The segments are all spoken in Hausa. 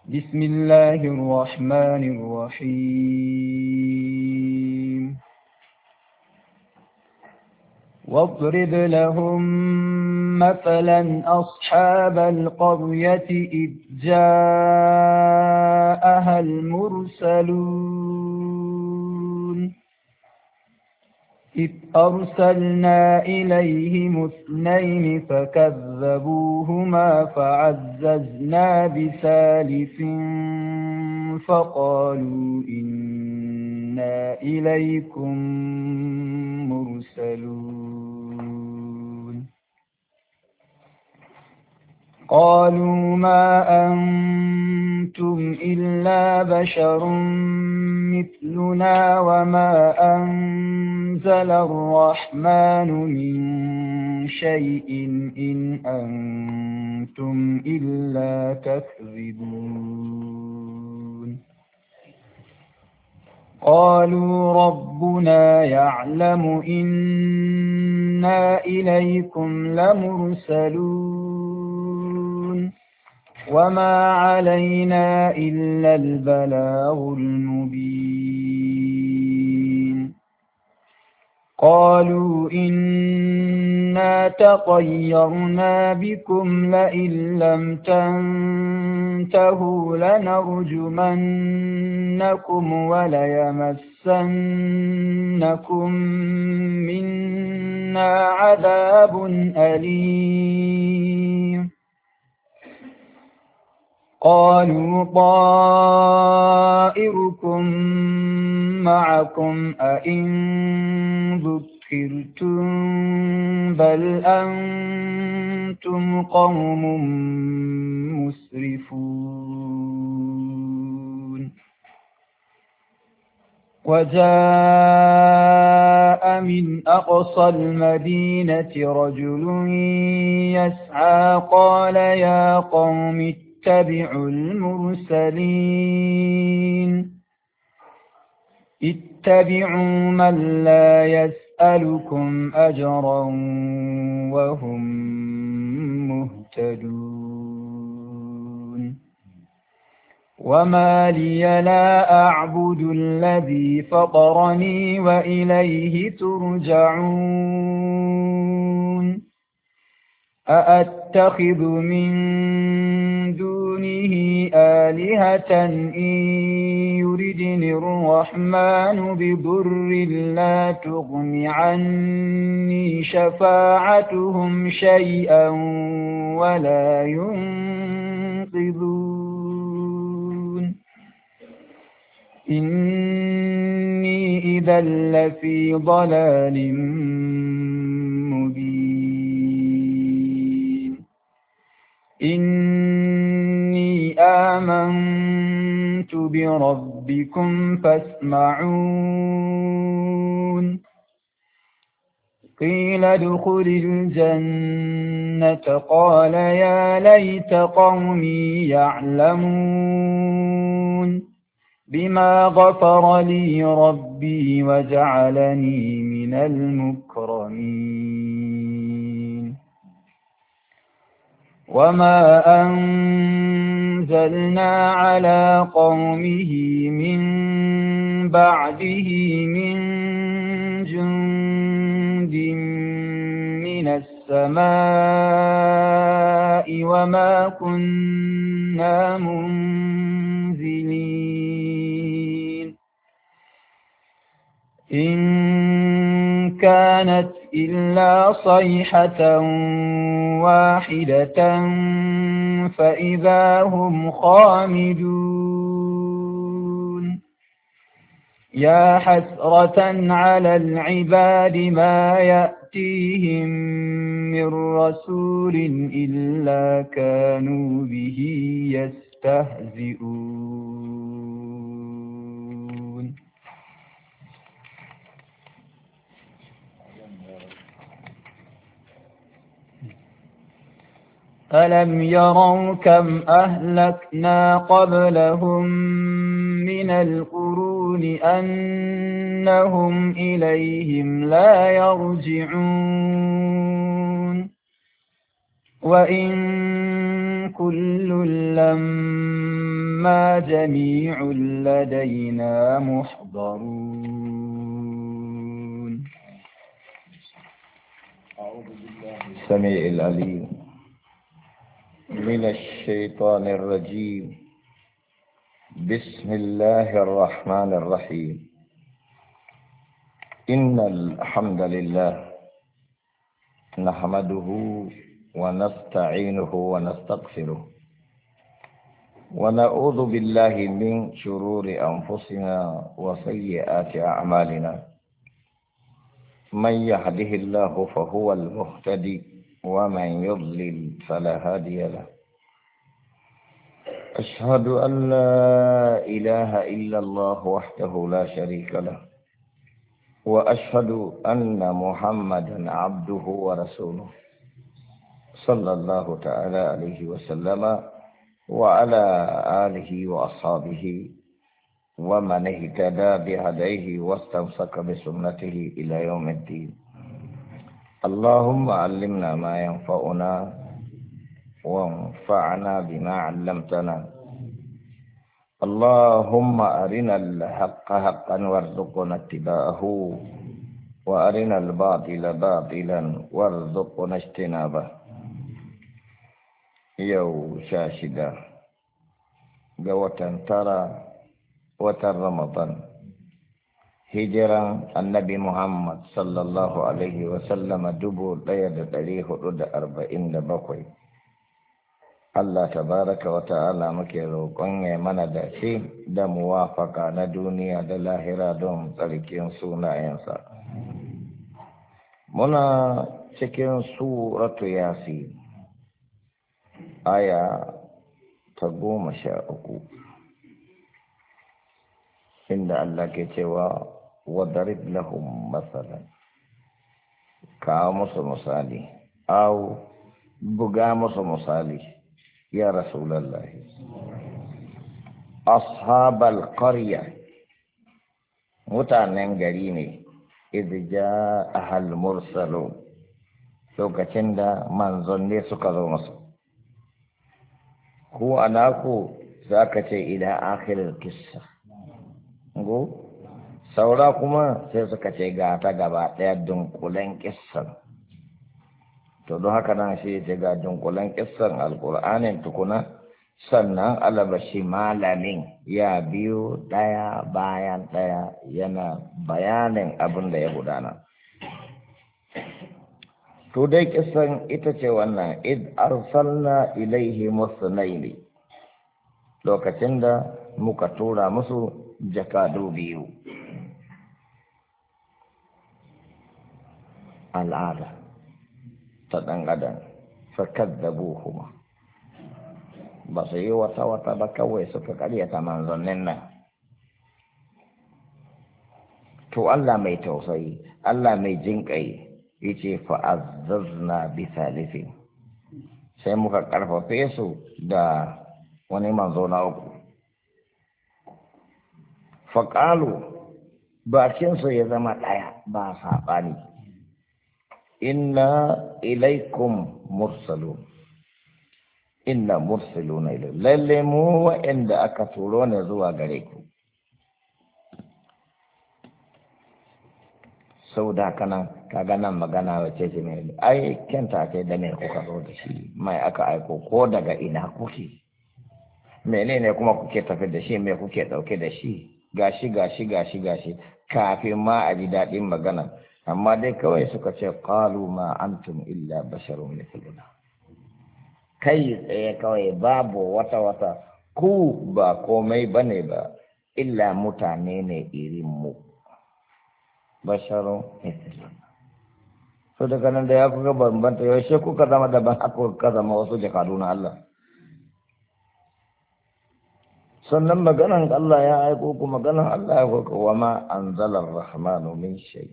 بسم الله الرحمن الرحيم واضرب لهم مثلا أصحاب القرية إذ جاءها المرسلون إذ أرسلنا إليهم اثنين فكذبوهما فعززنا بثالث فقالوا إنا إليكم مرسلون قالوا ما أنتم إلا بشر مثلنا وما أنزل الرحمن من شيء إن أنتم إلا تكذبون قالوا ربنا يعلم إنا إليكم لمرسلون وما علينا إلا البلاغ المبين قالوا إنا تطيرنا بكم لئن لم تنتهوا لنرجمنكم وليمسنكم منا عذاب أليم قالوا طائركم معكم أئن ذكرتم بل أنتم قوم مسرفون وجاء من أقصى المدينة رجل يسعى قال يا قوم اتبعوا المرسلين اتبعوا من لا يسألكم أجرا وهم مهتدون وما لي لا أعبد الذي فطرني وإليه ترجعون أأتخذ من دونه آلهة إن يردني الرحمن بضر لا تغن عني شفاعتهم شيئا ولا ينقذون إني إذا لفي ضلال مبين إني آمنت بربكم فاسمعون قيل ادخل الجنة قال يا ليت قومي يعلمون بما غفر لي ربي وجعلني من المكرمين وما أنزلنا على قومه من بعده من جند من السماء وما كنا منزلين إن كانت إلا صيحة واحدة فإذا هم خامدون يا حسرة على العباد ما يأتيهم من رسول إلا كانوا به يستهزئون ألم يروا كم أهلكنا قبلهم من القرون أنهم إليهم لا يرجعون وإن كل لما جميع لدينا محضرون. أعوذ بالله السميع العليم من الشيطان الرجيم. بسم الله الرحمن الرحيم. إن الحمد لله نحمده ونستعينه ونستغفره ونعوذ بالله من شرور أنفسنا وسيئات أعمالنا. من يهده الله فهو المهتدي ومن يضلل فلا هادي له. أشهد أن لا إله إلا الله وحده لا شريك له، وأشهد أن محمدا عبده ورسوله صلى الله تعالى عليه وسلم وعلى آله وأصحابه ومن اهتدى بهديه واستمسك بسنته إلى يوم الدين. اللهم علمنا ما ينفعنا وانفعنا بما علمتنا. اللهم أرنا الحق حقا وارزقنا اتباعه وأرنا الباطل باطلا وارزقنا اجتنابه. يو شاشدة قوة ترى وتر رمضان هجرة النبي محمد صلى الله عليه وسلم دبو ليد تاريخ رد 47. Allah tabaraka wa ta'ala muke roƙon ya mana dace da muwafaka na duniya da lahira don tsarkin sunayensa. Muna cikin suratu Yasin, aya ta 13, inda Allah ke cewa wadarib lahum masalan, kawo musu misali, au buga musu misali. Ya Rasulullah, ashabal qarya, mutanen gari ne, idh ja'ahal mursalun, lokacin da manzanni suka zo musu. Ku anaku zaka ce ila akhiril kissa, go saura kuma sai suka ce ga ta gaba daya dunkulen kissan. To don haka nan shi ya ga dunkulen kissan alkur'anin tukuna, sannan alabashi malamin ya biyo ɗaya bayan ɗaya yana bayanin abin da ya gudana. To dai kissan ita ce wannan, id arsalna ilaihi musnaini, lokacin da muka tura musu jakadu biyu. Al'ada ta ɗan adam fakaddabuhuma, ba su yi wata ba, kawai suka karyata manzannin nan. To Allah mai tausayi, Allah mai jinƙai, yace fa'azzazna bi thalithin, sai muka karfafe su da wani manzo na uku. Faqalu, bakin su ya zama ɗaya ba saɓani. Inna ilaikum mursalun, inna mursaluna ilaikum, lalle mu wa'anda aka turo ne zuwa gare ku. Sau da kanan kaga nan magana wace ce mai ai kenta ce da me kuka zo da shi, mai aka aiko ko daga ina kuke, menene kuma kuke tafi da shi, me kuke dauke da shi, gashi kafin ma a ji daɗin magana. Amma dai kawai suka ce qalu ma antum illa basharun mithluna, kai tsaye kawai babu wata ku ba komai bane ba illa mutane ne irin mu, basharun mithluna. So daga nan da ya kuka bambanta, yaushe kuka zama daban, haka kuka zama wasu jakadu na Allah. Sannan maganan Allah ya aiko ku, maganan Allah ya aiko wa ma anzalar rahmanu min shay,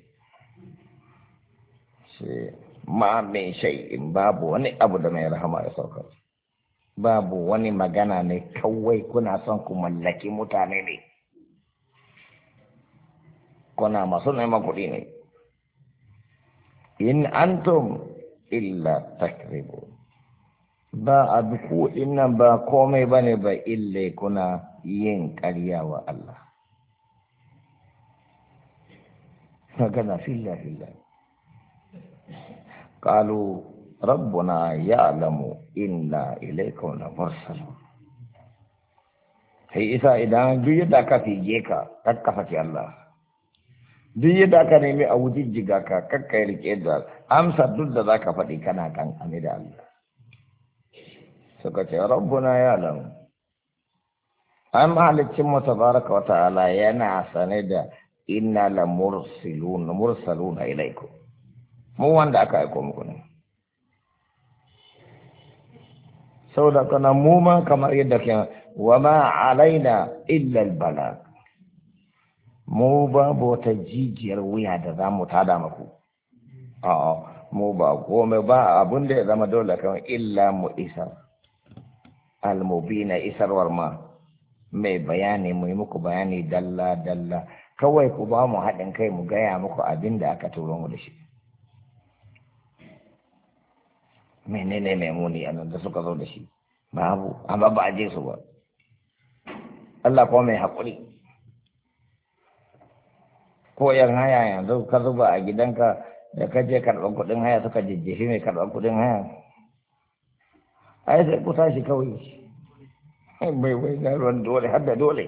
ma min shay'in, babu wani abu da mai rahama ya saukar, babu wani magana ne, kawai kuna son ku mallaki mutane ne, kuna masu neman kuɗi ne. In antum illa takribu, ba abu ku nan ba komai bane ba ille kuna yin ƙarya wa Allah magana fillah qalu rabbuna ya'lamu inna ilaykum lamursalun sai isa idan duk yadda ka fige ka kakkafa ki Allah duk yadda ka nemi a wujijjiga ka kakkai rike da amsa duk da zaka faɗi kana kan ame da Allah suka ce rabbuna ya'lamu an mahalicin mu tabaraka wa ta'ala yana sane da inna mursaluna ilaikum mu wanda aka aiko muku ne saboda kana mu ma kamar yadda ke wa ma alaina illa albalag mu babu wata jijiyar wuya da za mu tada maku a'a mu ba komai ba abun da ya zama dole kan illa mu isa almubina isarwar ma mai bayani mu yi muku bayani dalla dalla kawai ku ba mu haɗin kai mu gaya muku abin da aka turo mu da shi menene mai muni a nan da suka zo da shi babu amma ba a je su ba Allah kuma mai haƙuri ko yan haya yanzu ka zuba a gidanka da ka je karɓar kuɗin haya suka jijjifi mai karɓar kuɗin haya ai sai ku tashi kawai bai wai na ruwan dole har da dole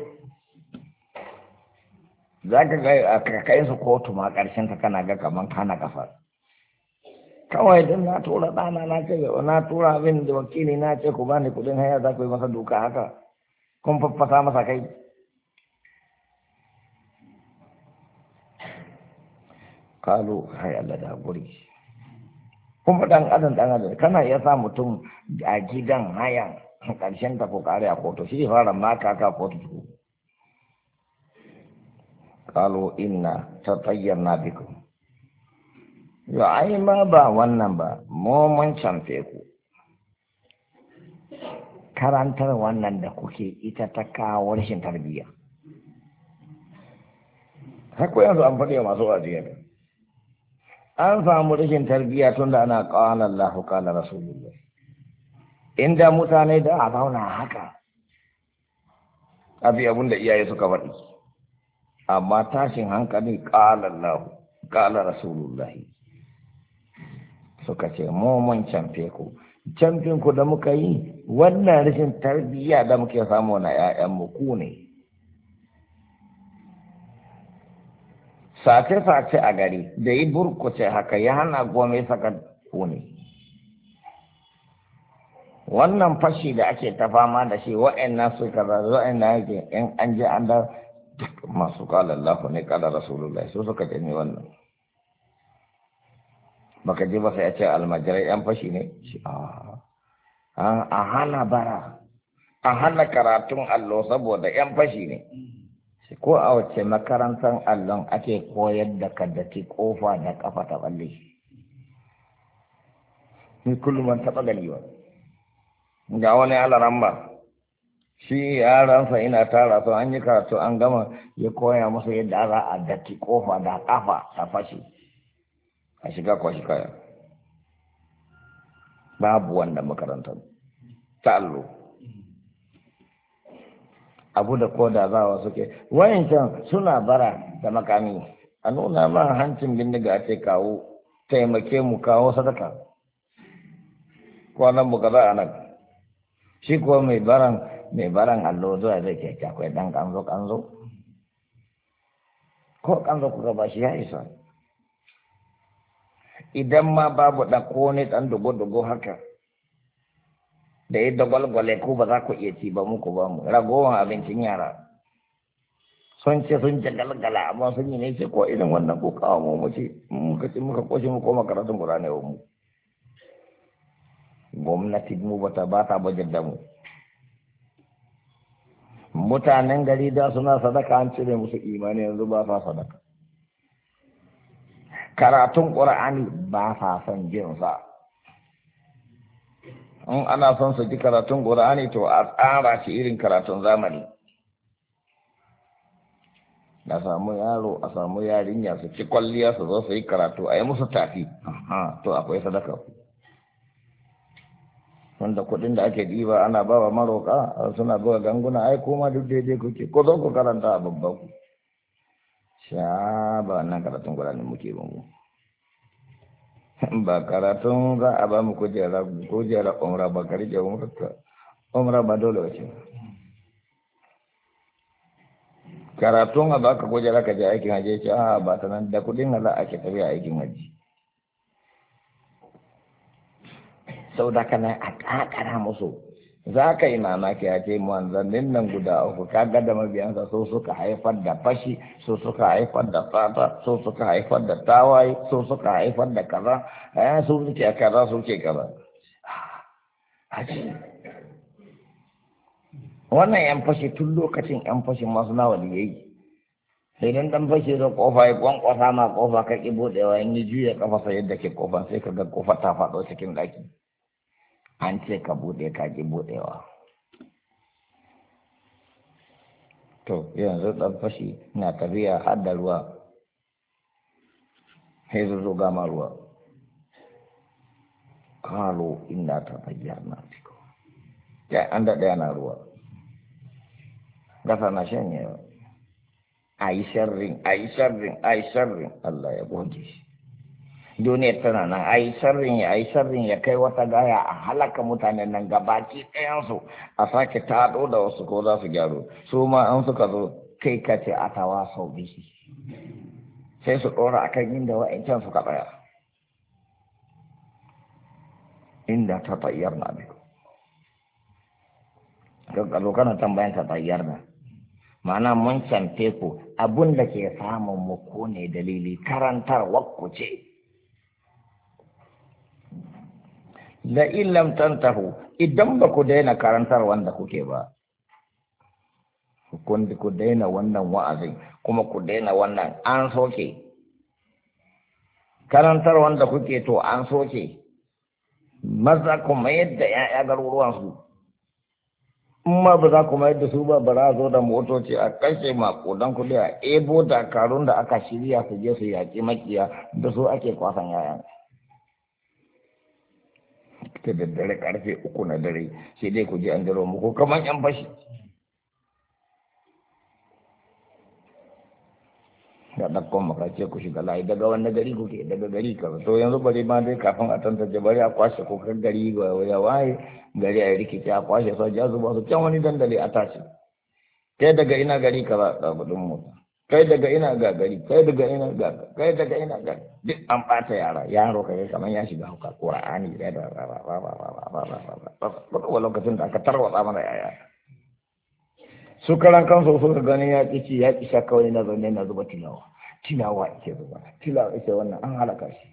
za ka ga ka kai su kotu ma ƙarshen ka kana ga kaman kana kafa kawai don na tura ɗana na ce na tura abin da wakili na ce ku bani kuɗin haya za ku yi masa duka haka kun faffasa masa kai kalu hai Allah da guri kuma dan adam kana iya sa mutum a gidan haya ƙarshen ta ko kare a kotu shi fara maka ka kotu kalu inna tatayyarna bikum ya ai ma ba wannan ba mu mun canfe ku karantar wannan da kuke ita ta kawo rashin tarbiyya haka yanzu an faɗi masu wajiya an samu rashin tarbiyya tun da ana qala Allahu qala Rasulullah inda mutane da a zauna haka abi abin da iyaye suka faɗi amma tashin hankali qala Allahu qala Rasulullah suka ce mu mun canfe ku camfin ku da muka yi wannan rashin tarbiyya da muke samu na ƴaƴanmu ku ne sace-sace a gari da yi burkuce haka ya hana gome saka ku ne wannan fashi da ake ta fama da shi wa'annan su kaza wa'annan yake in an je an da masu kala Allah ne kala Rasulullah su suka ce ni wannan baka ji ba sai ya ce almajirai yan fashi ne a hana bara a hana karatun allo saboda yan fashi ne ko a wace makarantar allon ake koyar da kaddaki kofa da kafa ta balle ni kullum an taɓa gani ba ga wani alaramba shi yaransa ina tara su an yi karatu an gama ya koya musu yadda za a daki kofa da kafa ta fashi a shiga kwashi kaya babu wannan makarantar ta allo abu da koda zawa suke wayancan suna bara da makami a nuna ma hancin bindiga a ce kawo taimake mu kawo sadaka kwanan mu kaza a nan shi kuwa mai baran allo zuwa zai ce akwai dan kanzo ko kanzo kuka ba shi ya isa idan ma babu da ko ne dan dugo haka da yadda gwalgwale ko ba za ku iya ci ba muku ba mu ragowar abincin yara sun ce sun ce galgala amma sun yi ne ce ko irin wannan ko kawo mu ce muka ci muka koshi mu koma karatun Qur'ani wa mu gwamnati mu ba ta bajar da mu mutanen gari da suna sadaka an cire musu imani yanzu ba sa sadaka karatun Qur'ani ba sa son jin sa in ana son su ji karatun Qur'ani to a tsara shi irin karatun zamani na samu yaro a samu yarinya su ci kwalliya su zo su yi karatu a yi musu tafi to akwai sadaka wanda kuɗin da ake ɗiba ana ba wa maroƙa suna buga ganguna ai kuma duk daidai kuke ko zo ku karanta a babban ku sha ba nan karatun gudanar muke ba mu ba karatun za a ba mu kujera umra ba ka rike umra ba dole wace karatun a baka kujera ka je aikin hajji ce a ba ta nan da kuɗin hala ake tafiya aikin hajji sau da kana a kakara musu za ka yi mamaki a ce manzannin nan guda uku kaga da mabiyansa so suka haifar da fashi so suka haifar da fata so suka haifar da tawaye so suka haifar da kaza su suke kaza su ke kaza wannan yan fashi tun lokacin yan fashi masu nawa da yayi sai dan dan fashi da kofa ya kwankwasa ma kofa ka ki budewa in yi juya kafa sai yadda ke kofa sai ka ga kofa ta faɗo cikin daki an ce ka bude ka ki budewa to yanzu dan fashi na tafiya har da ruwa sai zo gama ruwa kalo inda ta bayyana fiko ya an da daya na ruwa gasa na shanyewa a yi sharrin Allah ya goge shi duniyar tana nan a yi sharrin ya kai wata gaya a halaka mutanen nan gabaki ɗayansu a sake taɗo da wasu ko za su gyaro su ma an suka zo kai kace a tawa sau bishi sai su ɗora a kan inda wa'ancan suka tsaya inda ta tayyar na biyu gaggalo kana tambayan ta tayyar na ma'ana mun camfe ku abun da ke samun mu ko ne dalili karantar wakku ce la illam tantahu idan ba ku daina karantar wanda kuke ba ku daina wannan wa'azin kuma ku daina wannan an soke karantar wanda kuke to an soke maza kuma yadda ya'ya garuruwansu in ma ba za ku mayar da su ba bara zo da motoci a kashe makodan kudi a ebo dakarun da aka shirya su je su yaƙi makiya da su ake kwasan yayan ta daddare karfe 3 na dare sai dai ku je an daro muku kamar yan fashi da ɗakkon makace ku shiga layi daga wani gari kuke daga gari ka to yanzu bari ma dai kafin a tantance bari a kwashe kokar gari ya waye gari a rikici a kwashe soja zuba su can wani dandali a tashi kai daga ina gari ka za a gudun mota kai daga ina ga gari kai daga ina ga kai daga ina ga duk an ɓata yaro kai kamar ya shiga hauka ƙura'ani da ba lokacin da aka tarwatsa mana yaya su karan kansu suka gani ya ƙi ci ya ƙi sha kawai na zaune na zuba tilawa ake zuba tilawa ake wannan an halaka shi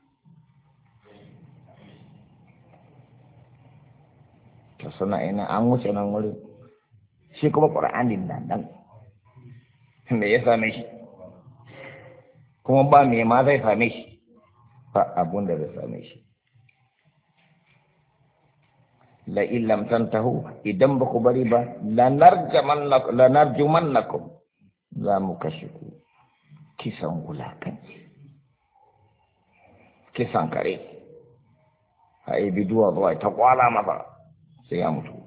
ta suna ina an wuce nan wurin shi kuma ƙura'anin nan me ya same shi kuma ba me ma zai same shi ba abun da zai same shi la illam tantahu idan ba ku bari ba lanarjumannakum za mu kashe ku kisan wulakanci kisan kare a yi biduwa zuwa ta kwala masa sai ya mutu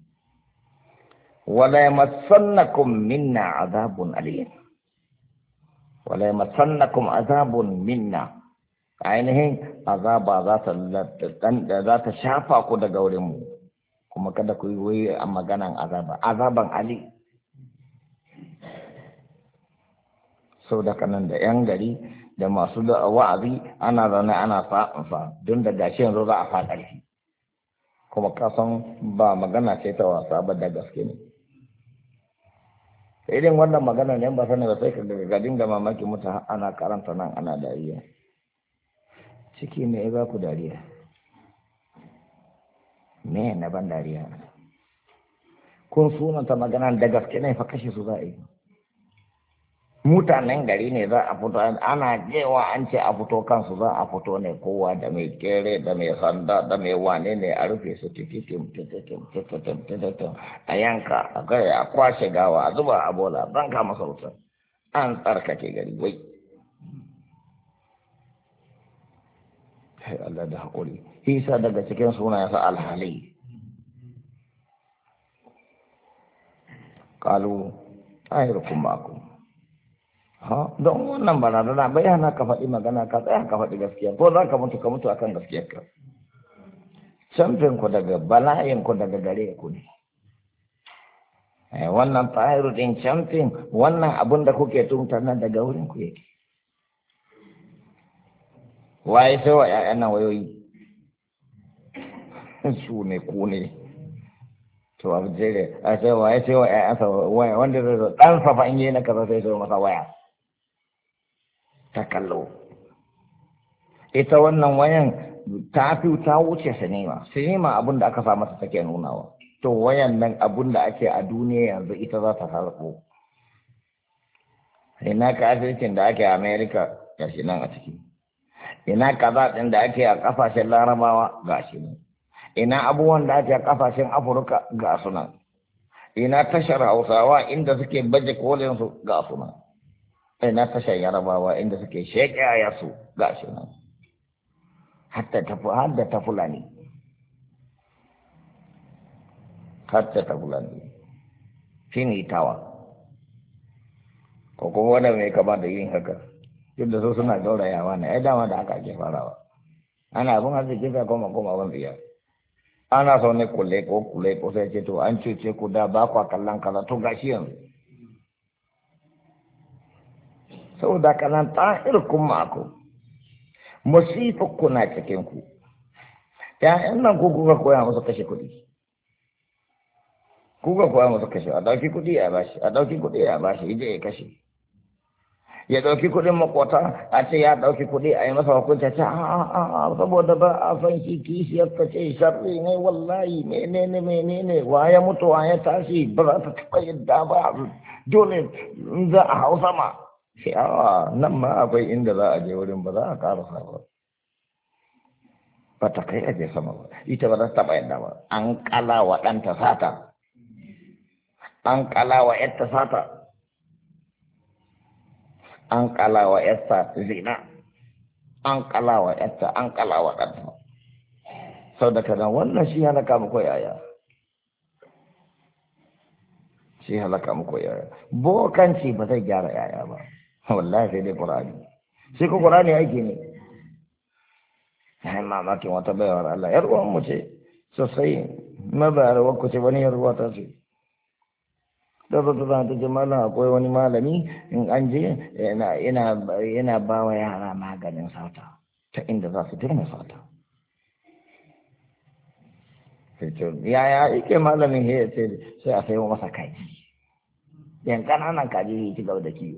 wala yamassannakum minna azabun alim wala yamassannakum azabun minna ainihin azaba za ta shafa ku daga wurin mu kuma kada ku yi a maganan azaban ali sau da kanan da yan gari da masu da wa'azi ana zaune ana fa'amfa don da gashi yanzu za a fa ƙarfi kuma kasan ba magana ce ta wasa ba da gaske ne irin wannan magana ne ba sani ba sai ka ga dinga mamaki mutu ana karanta nan ana dariya ciki ne ya ba ku dariya me na ban dariya kun sunanta magana da gaske ne fa kashe su za a yi mutanen gari ne za a fito ana jewa an ce a fito kansu za a fito ne kowa da mai kere da mai sanda da mai wane ne a rufe su tititim a yanka a gaya a kwashe gawa a zuba a bola ban kama sautar an tsarkake gari wai sai Allah da haƙuri hisa daga cikin sunayensa alhali qalu tahirukum ma'akum. Don wannan barazana bai hana ka faɗi magana ka tsaya ka faɗi gaskiya ko za ka mutu akan gaskiyarka. Camfin ku daga bala'in ku daga gare ku ne. Wannan tahiru din camfin wannan abun da kuke tuntar nan daga wurin ku yake. Waye sai wa ƴaƴan nan wayoyi? Su ne ku ne. To abu jere a sai waye sai wa ƴaƴansa waya wanda zai zo ɗan safa in yi na kaza sai zo masa waya. Ta kallo. Ita wannan wayan ta wuce sinima abin da aka sa mata take nunawa. To wayan nan abin da ake a duniya yanzu ita za ta sarko. Ina kafircin da ake a Amerika gashi nan a ciki. Ina kaza ɗin da ake a ƙasashen Larabawa gashi nan. Ina abubuwan da ake a ƙasashen Afirka ga su nan. Ina tashar Hausawa inda suke baje kolin su ga su nan. Ina tashar Yarabawa inda suke sheƙaya su ga shi nan. Hatta ta Fulani. Shi ne tawa. Ko kuma wanda mai kama da yin haka. Duk da su suna gaurayawa ne, ai dama da haka ake farawa. Ana abin arziki ka koma ban biya. Ana so ne kule ko sai ce to an cuce ku da ba kwa kallon kaza to gashi yanzu. Saboda kanan ta'irkum ma'akum. Musifukku na cikin ku. ‘Ya'yan nan ku kuka koya musu kashe kuɗi. Kuka koya musu kashe, a ɗauki kuɗi a bashi, ije ya kashe. Ya ɗauki kuɗin makwata, a ce ya ɗauki kuɗi a yi masa hukunta ce, saboda ba a san shi kishiyar ta ce sharri ne wallahi menene wa ya mutu wa ya tashi ba za ta taɓa yadda ba dole za a hau sama. Sai nan ma akwai inda za a je wurin ba za a karasa ba. Ba ta kai aje sama ba. Ita ba za ta taɓa yadda ba. An kala wa ɗanta sata. An kala wa ƴarta sata. An kala wa ƴarta zina. An kala wa ƴarta, an kala wa ɗanta. Sau da kanan wannan shi halaka muku yaya. Shi halaka muku yaya. Bokanci ba zai gyara yaya ba. Wallahi sai dai Qur'ani. Shi ko Qur'ani aiki ne. Ai mamakin wata bayar Allah yar uwan mu ce sosai mabayar wakku ce wani yar uwa ta ce. Da ta ta ce mallam akwai wani malami in an je yana ba wa yara maganin sata ta inda za su daina sata. Sai ce yaya yake malamin ya ce sai a sayo masa kaji. Yan kananan kaji ya ci gaba da kiwo.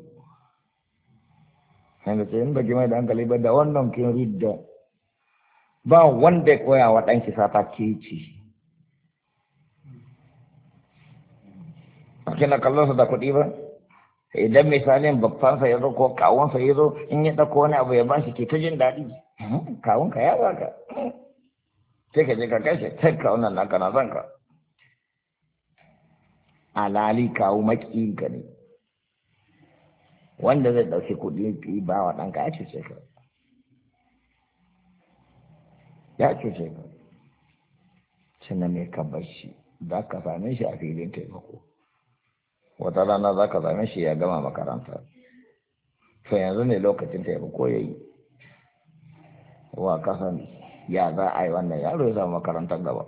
Sai ce in baki mai da hankali ba da wannan kin ridda ba wanda ya koya wa ɗanki sata ke ci. Kina kallon su da kuɗi ba? Idan misalin babbansa ya zo ko kawunsa ya zo in ya ɗauko wani abu ya ba shi ke ta jin daɗi. Kawunka ya baka. Sai ka je ka kashe sai kawun nan naka na zanka. Alali kawu maƙiyinka ne. Wanda zai ɗauki kuɗi ba wa ɗanka ya cuce ka. Ya cuce ka. Sannan mai ka bar shi za ka same shi a filin taimako. Wata rana za ka same shi ya gama makaranta. To yanzu ne lokacin taimako ya yi. Wa kasan ya za a yi wannan yaro ya zama makarantar gaba.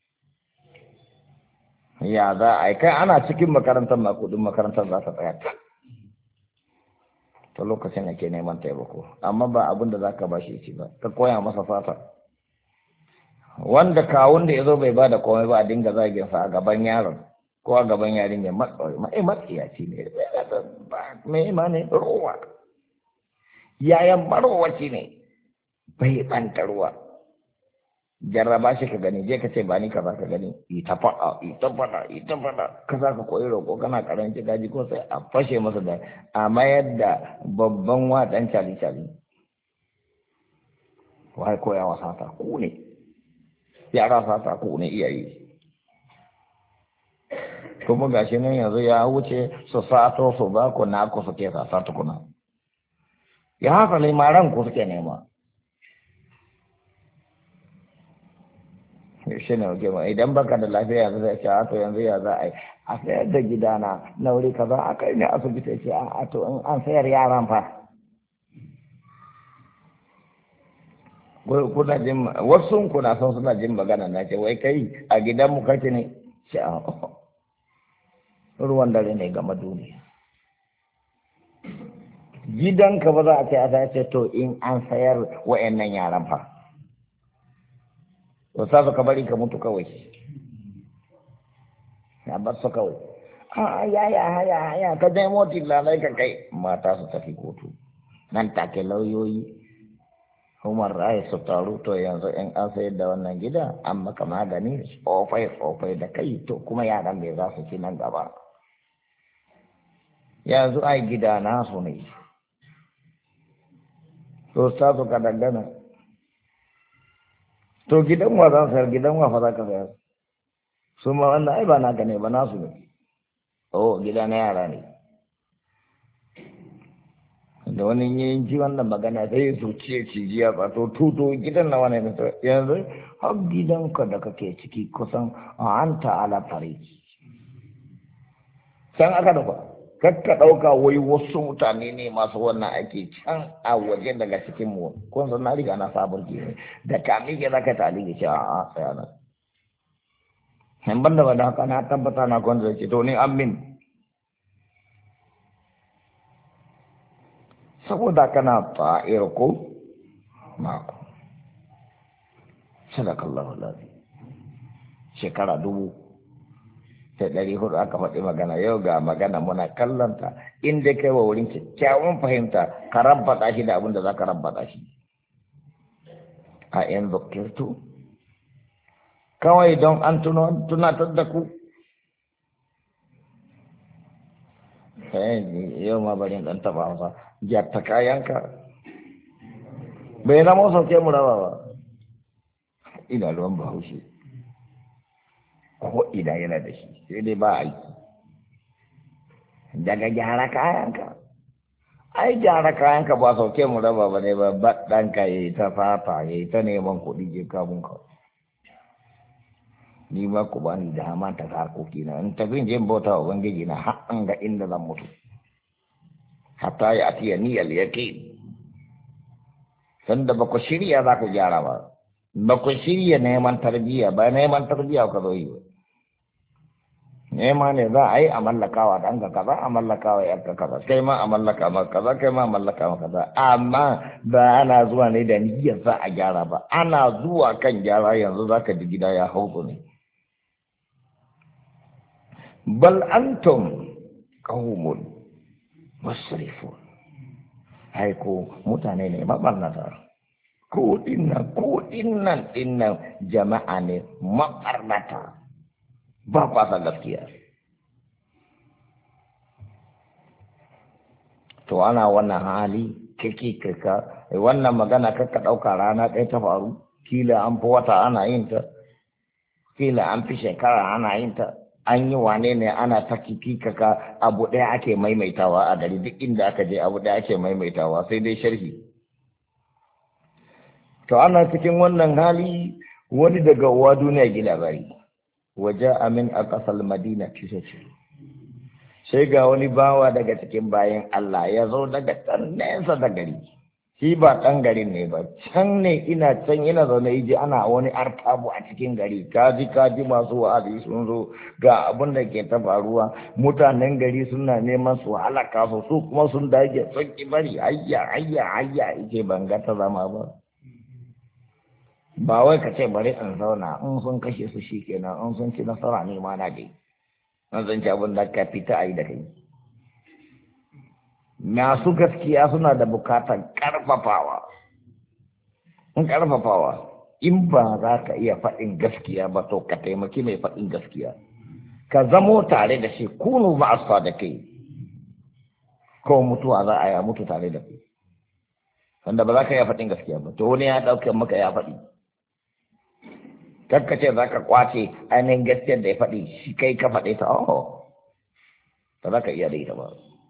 Ya za a yi kai ana cikin makarantar ma kuɗin makarantar za ta tsaya. To lokacin da ke neman taimako amma ba abin da za ka ba shi ci ba ka koya masa fata wanda kawun da ya zo bai ba da komai ba a dinga zagin sa a gaban yaron ko a gaban yarin ya matsiyaci ne mai ma ne ruwa yayan marowaci ne bai ɓanta ruwa jarraba shi ka gani je ka ce ba ni kaza ka gani ita faɗa ka za ka koyi roƙo kana karanci gaji ko sai a fashe masa da a mayar da babban waɗan cali wai koyawa sata ku ne yara sata ku ne iyaye kuma gashi nan yanzu ya wuce su sato su ba ku na ku suke sata tukuna ya haka limaran ku suke nema shi ne wake ma idan baka da lafiya yanzu zai ce a to yanzu ya za a yi a sayar da gidana na wuri kaza a kai ne asibiti ce a to in an sayar yaran fa kuna jin wasu kuna son suna jin magana na ce wai kai a gidan mu kake ne ce a ruwan dare ne game duniya gidanka ba za a ce a ce to in an sayar wa'annan yaran fa to sa ka bari ka mutu kawai ya bar su kawai ya ka je motin lalai ka kai mata su tafi kotu nan take lauyoyi Umar Rai su taru to yanzu in an sayar da wannan gida an maka magani tsofai da kai to kuma yaran bai za su ci nan gaba yanzu ai gida nasu ne to sa su ka dangana to gidan wa zan sayar gidan wa fa za ka sayar su ma wannan ai ba naka ne ba nasu ne gida na yara ne da wani yin ji wannan magana sai su ce cijiya ba to tuto gidan na wani ne yanzu har gidanka da kake ciki kusan an ta'ala fare can aka dafa kakka ɗauka wai wasu mutane ne masu wannan ake can a waje daga cikin mu kun san na riga na sabon ne da kami ke zaka ta alike cewa a tsaya nan in ban da wanda haka na tabbata na kwanta ce to ni amin saboda kana ta'ir ko mako sadakallahu lazi shekara 1400 aka faɗi magana yau ga magana muna kallonta inda kai wa wurin kyakkyawan fahimta ka rabbata shi da abin da za ka rabbata shi a yan zukirtu kawai don an tunatar da ku yau ma bari ɗan taɓa hausa gyarta kayanka bai zama sauke mu raba ba ina ruwan bahaushe ko ina yana da shi sai dai ba aiki daga gyara kayanka ai gyara kayanka ba sauke mu raba ba ne ba ɗanka ya yi ta fata ya yi ta neman kuɗi je kamunka ni ma ku bani da hama ta harkoki na in tafi je bauta wa ubangiji na har an ga inda zan mutu hatta ya atiya ni al yaqin sanda ba ku shirya za ku gyara ba ku shirya neman tarbiyya ba neman tarbiyya ka zo yi ba nema ne za a yi a mallakawa ɗanka kaza a mallakawa yarka kaza kai ma a mallaka maka kaza kai ma a mallaka maka kaza amma ba ana zuwa ne da niyyar za a gyara ba ana zuwa kan gyara yanzu za ka ji gida ya hauku ne bal antum qaumun musrifun ai ko mutane ne mabarnata ko dinnan jama'a ne mabarnata ba kwasa gaskiya to ana wannan hali kaka wannan magana kaka ɗauka rana ɗaya ta faru kila an fi wata ana yin ta kila an fi shekara ana yin ta an yi wane ne ana ta kaka abu ɗaya ake maimaitawa a gari duk inda aka je abu ɗaya ake maimaitawa sai dai sharhi to ana cikin wannan hali wani daga uwa duniya ji labari waje amin a ƙasar madina ce sai ga wani bawa daga cikin bayan Allah ya zo daga can nesa da gari shi ba ɗan garin ne ba can ne ina zaune iji ana wani artabu a cikin gari kaji masu wa'azi sun zo ga abin da ke ta faruwa mutanen gari suna neman su halaka su kuma sun dage sun ki bari hayya ike ban ga ta zama ba wai ka ce bari in zauna in sun kashe su shi kenan in sun ci nasara ne ma na dai an zan ci abin da ka fita a yi da kai masu gaskiya suna da bukatar karfafawa in ba za ka iya faɗin gaskiya ba to ka taimaki mai faɗin gaskiya ka zamo tare da shi kunu ma'asa da kai ko mutuwa za a yi mutu tare da kai wanda ba za ka iya faɗin gaskiya ba to wani ya ɗauke maka ya faɗi kakkace za ka kwace ainihin gaskiyar da ya faɗi shi kai ka faɗe ta ba za ka iya da ita ba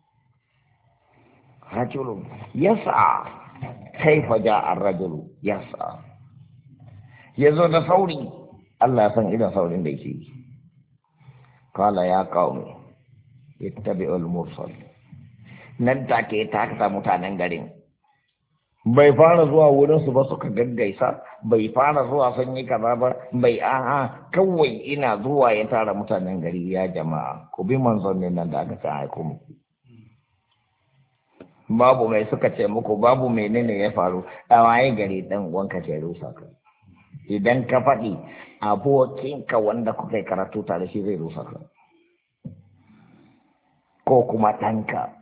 rajulun yasa kaifa ja'a ar-rajulu yasa yazo da sauri Allah ya san idan saurin da yake kala ya qaumi ittabi'ul mursal nan take ta kasa mutanen garin bai fara zuwa wurin su ba suka gaggaisa bai fara zuwa sun yi kaza ba bai a'a kawai ina zuwa ya tara mutanen gari ya jama'a ku bi manzon ne nan da aka sa aiko muku babu mai suka ce muku babu menene ya faru a waye gari dan uwanka ke rusa ka idan ka faɗi abokinka wanda kuka yi karatu tare shi zai rusa ka ko kuma ɗanka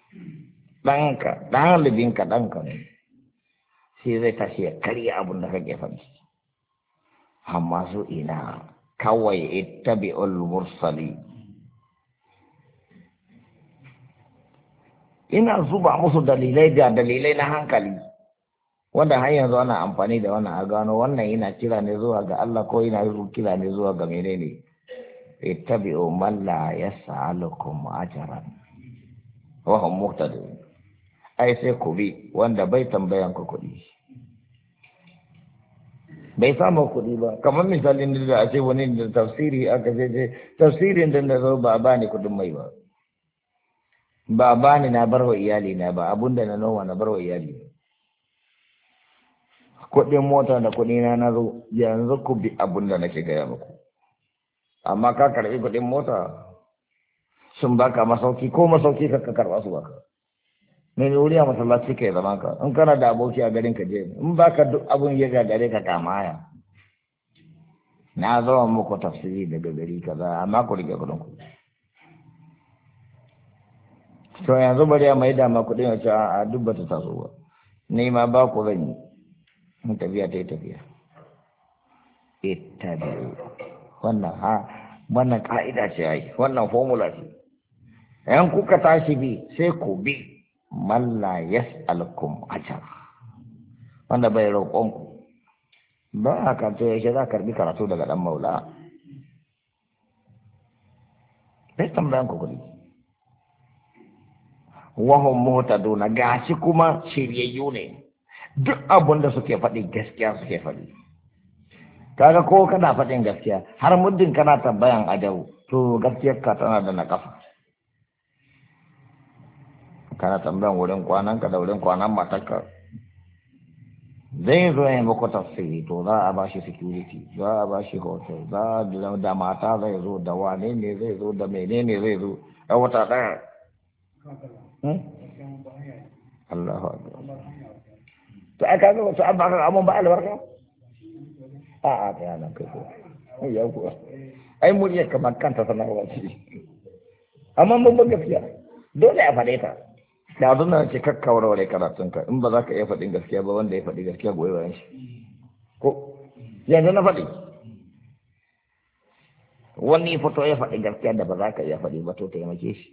ɗalibinka ɗanka ne shi zai tashi ya karya abin da kake faɗi amma su ina kawai ittabi'ul mursali ina zuba musu dalilai na hankali wanda har yanzu ana amfani da wannan a gano wannan yana kira ne zuwa ga Allah ko yana kira ne zuwa ga menene ittabi'u man la yas'alukum ajran wa hum muhtadun ai sai ku bi wanda bai tambayan ku kuɗi bai samu kuɗi ba kamar misalin da a ce wani da tafsiri aka je tafsirin da zo ba ba ni kuɗin mai ba ni na barwa iyali na ba abunda na noma na barwa iyali kuɗin mota da kuɗi na zo yanzu ku bi abunda nake gaya muku amma ka karɓi kuɗin mota sun baka masauki ko masauki ka karɓa su baka mai wuri a masallaci ka zama ka in kana da aboki a garin ka je in baka duk abun ya gagare ka kama haya na zama muku tafsiri daga gari kaza amma ku rike kuɗin ku to yanzu bari a mai dama kuɗin wace a duk ba ta taso ba ni ma ba ku zan yi in tafiya ta yi tafiya ita biyu wannan ka'ida ce ai wannan formula ce yan kuka tashi bi sai ku bi man la yas'alukum ajra wanda bai roƙon ku ba haka to yake za karbi karatu daga dan maula bai tambayan ku kuɗi wahum muhtaduna gashi kuma shiryayyu ne duk abin da suke faɗi gaskiya suke faɗi kaga ko kana faɗin gaskiya har muddin kana tambayan ajau to gaskiyar ka tana da nakafa kana tambayan wurin kwanan ka da wurin kwanan matarka zai zo yin muku tafsiri to za a bashi security za a bashi hotel za a da mata zai zo da wane ne zai zo da menene zai zo a wata ɗaya Allahu akbar to aka ga wasu an baka amon ba albarka a ta yana kai ko ya ku ai mun yi kamar kanta sanarwa ce amma mun ba gaskiya dole a faɗe ta da abin da ce kakkawar wale karatunka in ba za ka iya faɗin gaskiya ba wanda ya faɗi gaskiya goyi bayan shi ko yanzu na faɗi wani fito ya faɗi gaskiya da ba za ka iya faɗi ba to taimake shi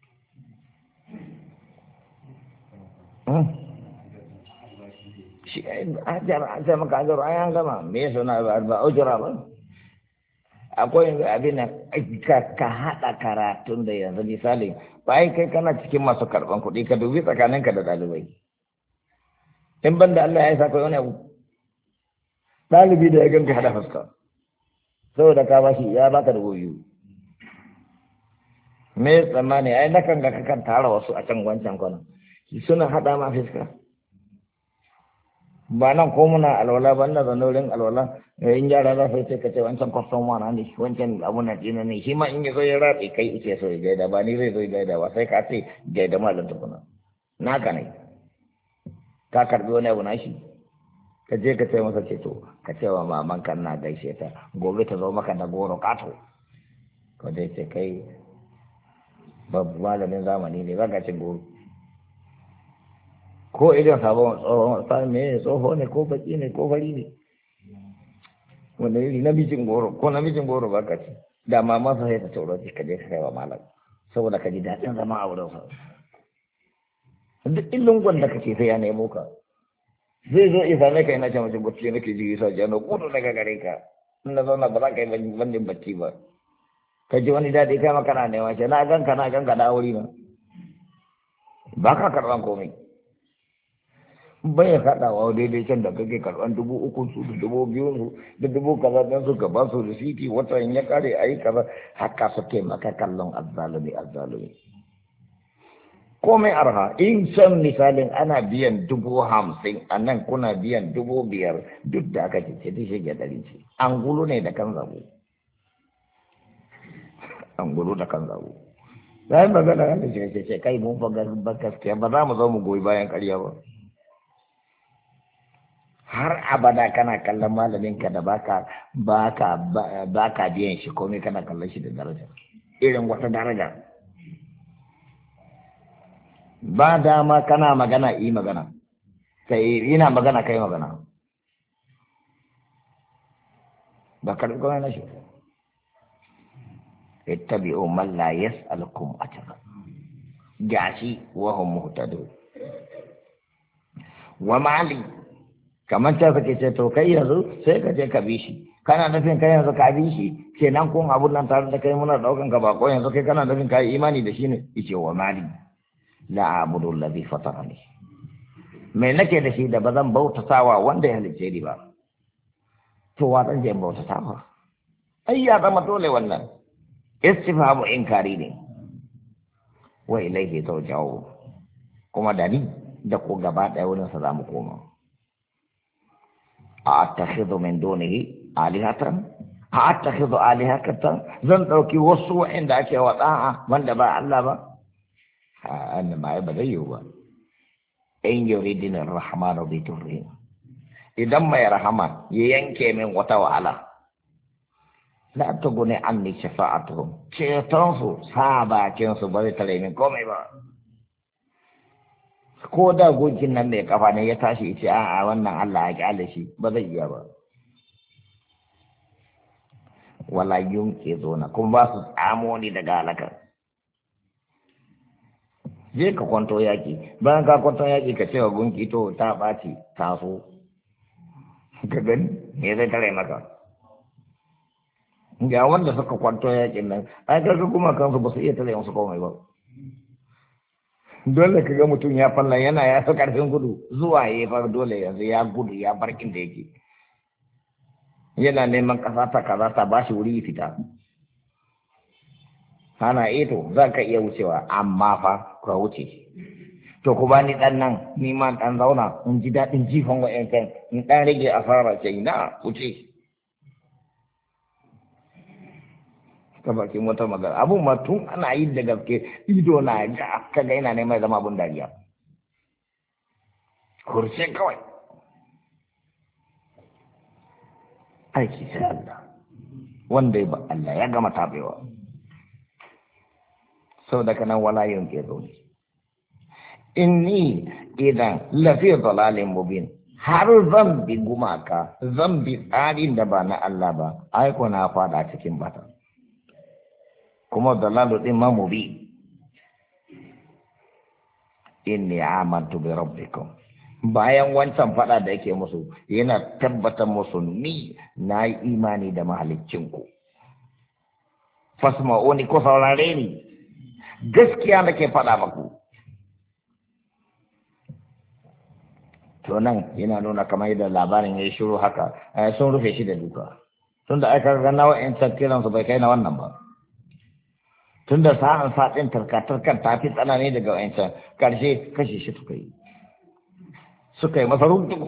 shi ajar maka ajar ayan gama me yasa na ba ujura ba akwai yanzu abin nan ka haɗa karatun da yanzu misali bayan kai kana cikin masu karɓan kuɗi ka dubi tsakaninka da ɗalibai in ban da Allah ya yi sa kai wani abu ɗalibi da ya ganka haɗa fuska saboda ka bashi ya baka da goyo me tsammani ai nakan ga kakan tara wasu a can wancan kwanan suna haɗa ma fuska ba nan ko muna alwala ba na zaune wurin alwala in yara za su ce ka ce wancan kwaston wana ne wancan abu na ɗina ne shi ma in ya zo ya raɗe kai ike so ya gaida ba ni zai zo ya gaida ba sai ka ce gaida malam tukuna naka ne ka karɓi wani abu na shi ka je ka ce masa ce to ka ce wa maman kan na gaishe ta gobe ta zo maka da goro kato ka dai ce kai babu malamin zamani ne ba ka cin goro ko idan sabon tsohon sami ne tsoho ne ko baki ne ko fari ne wanda yi namijin goro ko namijin goro ba ka ci da mama sa sai ta tsoro ka je ka kai wa malam saboda ka ji daɗin zama a wurin sa duk illun gwanda kake sai ya nemo ka zai zo isa ne ka ina ce mace bacci nake ji isa jano gudu daga gare ka in na zauna ba za ka yi bandin bacci ba ka ji wani daɗi kai maka na nema ce na ganka da wuri na ba ka karɓan komai bai haɗawa daidai can da kake karɓan 3,000 su da 2,000 su da dubu kaza don su ka ba su risiti watan ya kare a yi kaza haka suke maka kallon azzalumi azzalumi komai arha in san misalin ana biyan 50,000 a nan kuna biyan 5,000 duk da aka ce ta shige 100 ce an gulu ne da kan zabo an gulu da kan zabo za yi magana da ce kai mun fa gaskiya ba za mu zo mu goyi bayan karya ba har abada kana kallon malaminka da baka biyan shi komai kana kallon shi da daraja irin wata daraja ba dama kana magana yi magana kai ina magana kai magana ba karbi kuma na shi ittabi'u man la yas'alukum ajra gashi wa hum muhtadun wa mali kamar ta kace ce to kai yanzu sai ka je ka bi shi kana nufin kai yanzu ka bi shi kenan kun abun nan tare da kai muna daukan ka bako yanzu kai kana nufin kai imani da shi ne yace wa mali la abudu alladhi fatarani me nake da shi da bazan bautatawa wanda ya halice ni ba to wa dan je bautatawa ai ya zama dole wannan istifhamu inkari ne wa ilayhi turja'u kuma da ni da ku gaba daya wurin sa zamu koma a'takhidhu min dunihi alihatan a'takhidhu alihatan zan dauki wasu inda ake wada'a wanda ba Allah ba annan ma ba zai yiwu ba in yuridin ar-rahman bi turri idan mai rahama ya yanke min wata wahala la tuguni anni shafa'atuhum ceton su sabakin su ba zai tare min komai ba ko da gojin nan mai kafa ne ya tashi yace a'a wannan Allah ya kyale shi ba zai iya ba wala yunqizuna kuma ba su tsamo ni daga halaka je ka kwanto yaki bayan ka kwanto yaki ka cewa gunki to ta ɓaci taso ka gani me zai tare maka ga wanda suka kwanto yakin nan ai kaga kuma kansu ba su iya tare musu komai ba dole ka ga mutum ya falla yana ya fi karfin gudu zuwa ya fara dole yanzu ya gudu ya bar inda yake yana neman kasa ta kaza ta ba shi wuri fita hana ito za ka iya wucewa amma fa ka wuce to ku bani dan nan ni ma dan zauna in ji daɗin jifan wa'yankan in ɗan rage asara ce na wuce ka bakin wata magana abun ma tun ana yi da gaske ido na ga kaga yana neman zama abun dariya kurce kawai aiki sai Allah wanda ya ba Allah ya gama tabewa sau da kanan wala yanke zaune inni idan lafi dalalin mubin har zan bi gumaka zan bi tsarin da ba na Allah ba aiko na fada cikin bata kuma dalalu din ma mubi inni amantu bi rabbikum bayan wancan fada da yake musu yana tabbatar musu ni na yi imani da mahaliccinku fasma'uni ko saurare ni gaskiya nake fada maku to nan yana nuna kamar yadda labarin ya yi shiru haka sun rufe shi da duka tunda aka ga nawa in kiran su bai kai na wannan ba tunda sa'an sa'in tarkatarkan ta fi tsanani daga wancan karshe kashe shi suka yi masa runtuku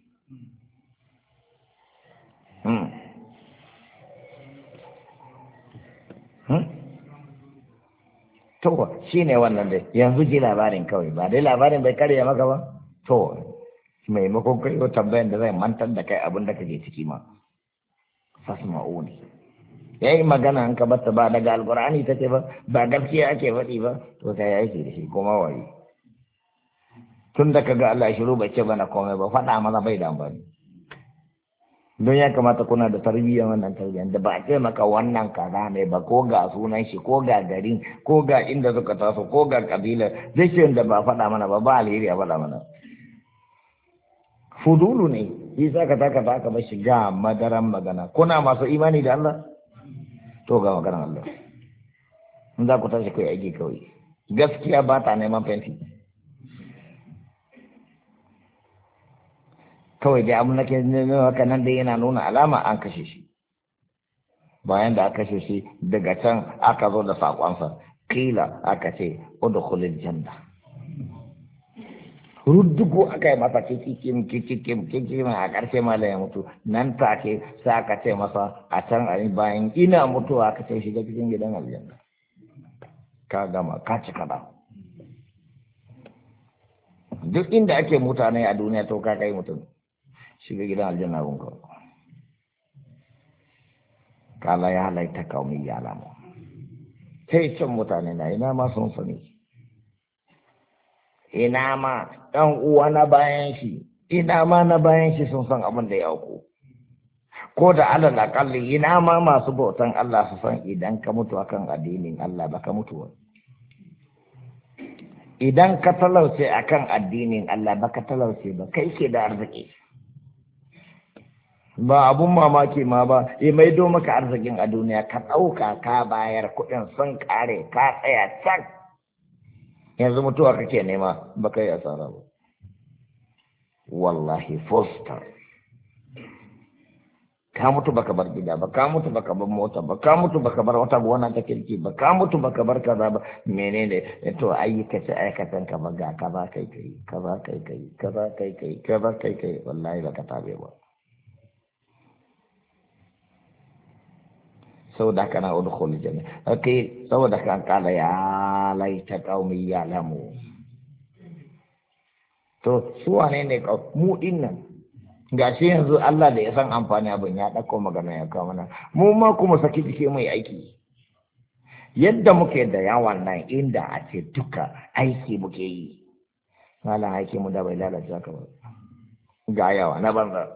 to shi ne wannan dai yanzu ji labarin kawai ba dai labarin bai karya maka ba to maimakon kai yau tambayan da zai mantar da kai abin da kake ciki ma fasma'uni ya yi magana an ka bata ba daga alkur'ani take ba ba gaskiya ake faɗi ba to kai yake da shi kuma waye tun da kaga Allah shiru bai ce bana komai ba faɗa mana bai da amfani don ya kamata kuna da tarbiyyar wannan tarbiyyar da ba a ce maka wannan kaza ne ba ko ga sunan shi ko ga garin ko ga inda suka taso ko ga kabila zai ce da ba faɗa mana ba ba alheri a faɗa mana fudulu ne yi saka taka ta aka bashi ga madaran magana kuna masu imani da Allah to ga maganar Allah in za ku tashi kai aiki kawai gaskiya ba ta neman fenti kawai dai abu nake nuna haka nan dai yana nuna alama an kashe shi. Bayan da aka kashe shi daga can aka zo da saƙonsa, kila aka ce udkhulil janna. Ruddugo aka yi masa kikikim a ƙarshe ma da ya mutu nan take sai aka ce masa a can a bayan ina mutuwa aka ce shiga cikin gidan aljanna. Ka gama ka ci kada. Duk inda ake mutane a duniya to ka kai mutum shiga gidan aljanna gunka. Kala ya laita kaumi ya lamu. Sai can mutane na ina ma sun sani. Ina ma ɗan uwa na bayan shi, ina ma na bayan shi sun san abin da ya auku. Ko da alal akalli ina ma masu bautan Allah su san idan ka mutu akan addinin Allah ba ka mutu ba. Idan ka talauce akan addinin Allah ba ka talauce ba, kai ke da arziki. Ba abun mamaki ma ba, maido maka arzikin a duniya ka ɗauka ka bayar kuɗin sun ƙare ka tsaya can. Yanzu mutuwa kake nema ba kai asara ba. Wallahi foster. Ka mutu baka bar gida ba, ka mutu baka bar mota ba, ka mutu baka bar wata gona ta kirki ba, ka mutu baka bar kaza ba. Menene to ayyukace aikatan ka ba ga kaza kai wallahi baka tabe ba. Saboda kana udkhul janna. Okay, saboda kan kala ya laita qaumi ya'lamu. To su wane ne mu dinnan? Gashi yanzu Allah da ya san amfani abin ya dauko magana ya kawo mana. Mu ma kuma saki jike mai aiki. Yadda muke da yawan nan inda a ce duka aiki muke yi. Malan aiki mu da bai lalace ka ba. Ga yawa na banza.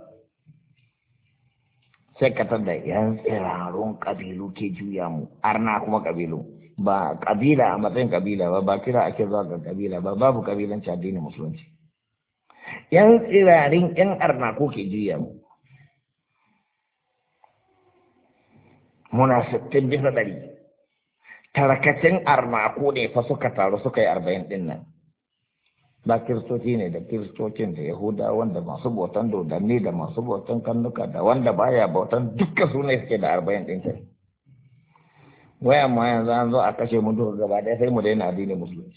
Sai ka tada yan tsirarun kabilu ke juya mu, arna kuma kabilu. Ba kabila a matsayin kabila ba kira ake zuwa ga kabila ba, babu kabilanci addinin musulunci. Yan tsirarin yan arna ko ke juya mu. Muna 60%. Tarakacin arna ko ne fa suka taru suka yi 40 din nan. Ba kiristoci ne da kiristocin da yahuda wanda masu bautan dodanni da masu bautan kannuka da wanda baya bautan dukkan su ne suke da 40 din kai. Waya ma yanzu an zo a kashe mu duka gaba ɗaya sai mu daina addinin musulunci.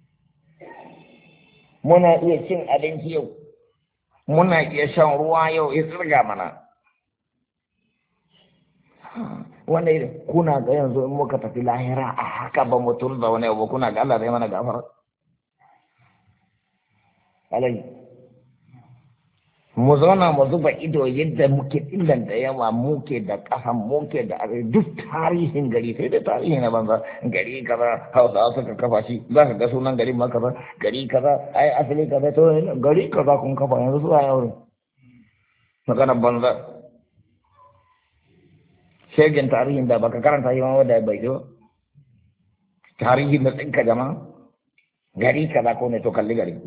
Muna iya cin abinci yau, muna iya shan ruwa yau ya tsirga mana. Wanda kuna ga yanzu in muka tafi lahira a haka ba mutum da wani abu kuna ga Allah zai mana gafara. Alai mu zauna mu zuba ido yadda muke illan da yawa muke da ƙasan muke da duk tarihin gari sai da tarihi na banza gari kaza Hausa suka kafa shi za ka ga sunan gari ma kaza gari kaza ai asali kaza to gari kaza kun kafa yanzu su a yau magana banza shegen tarihin da baka karanta yi ma wanda bai zo tarihin da tsinka jama'a gari kaza ko ne to kalli gari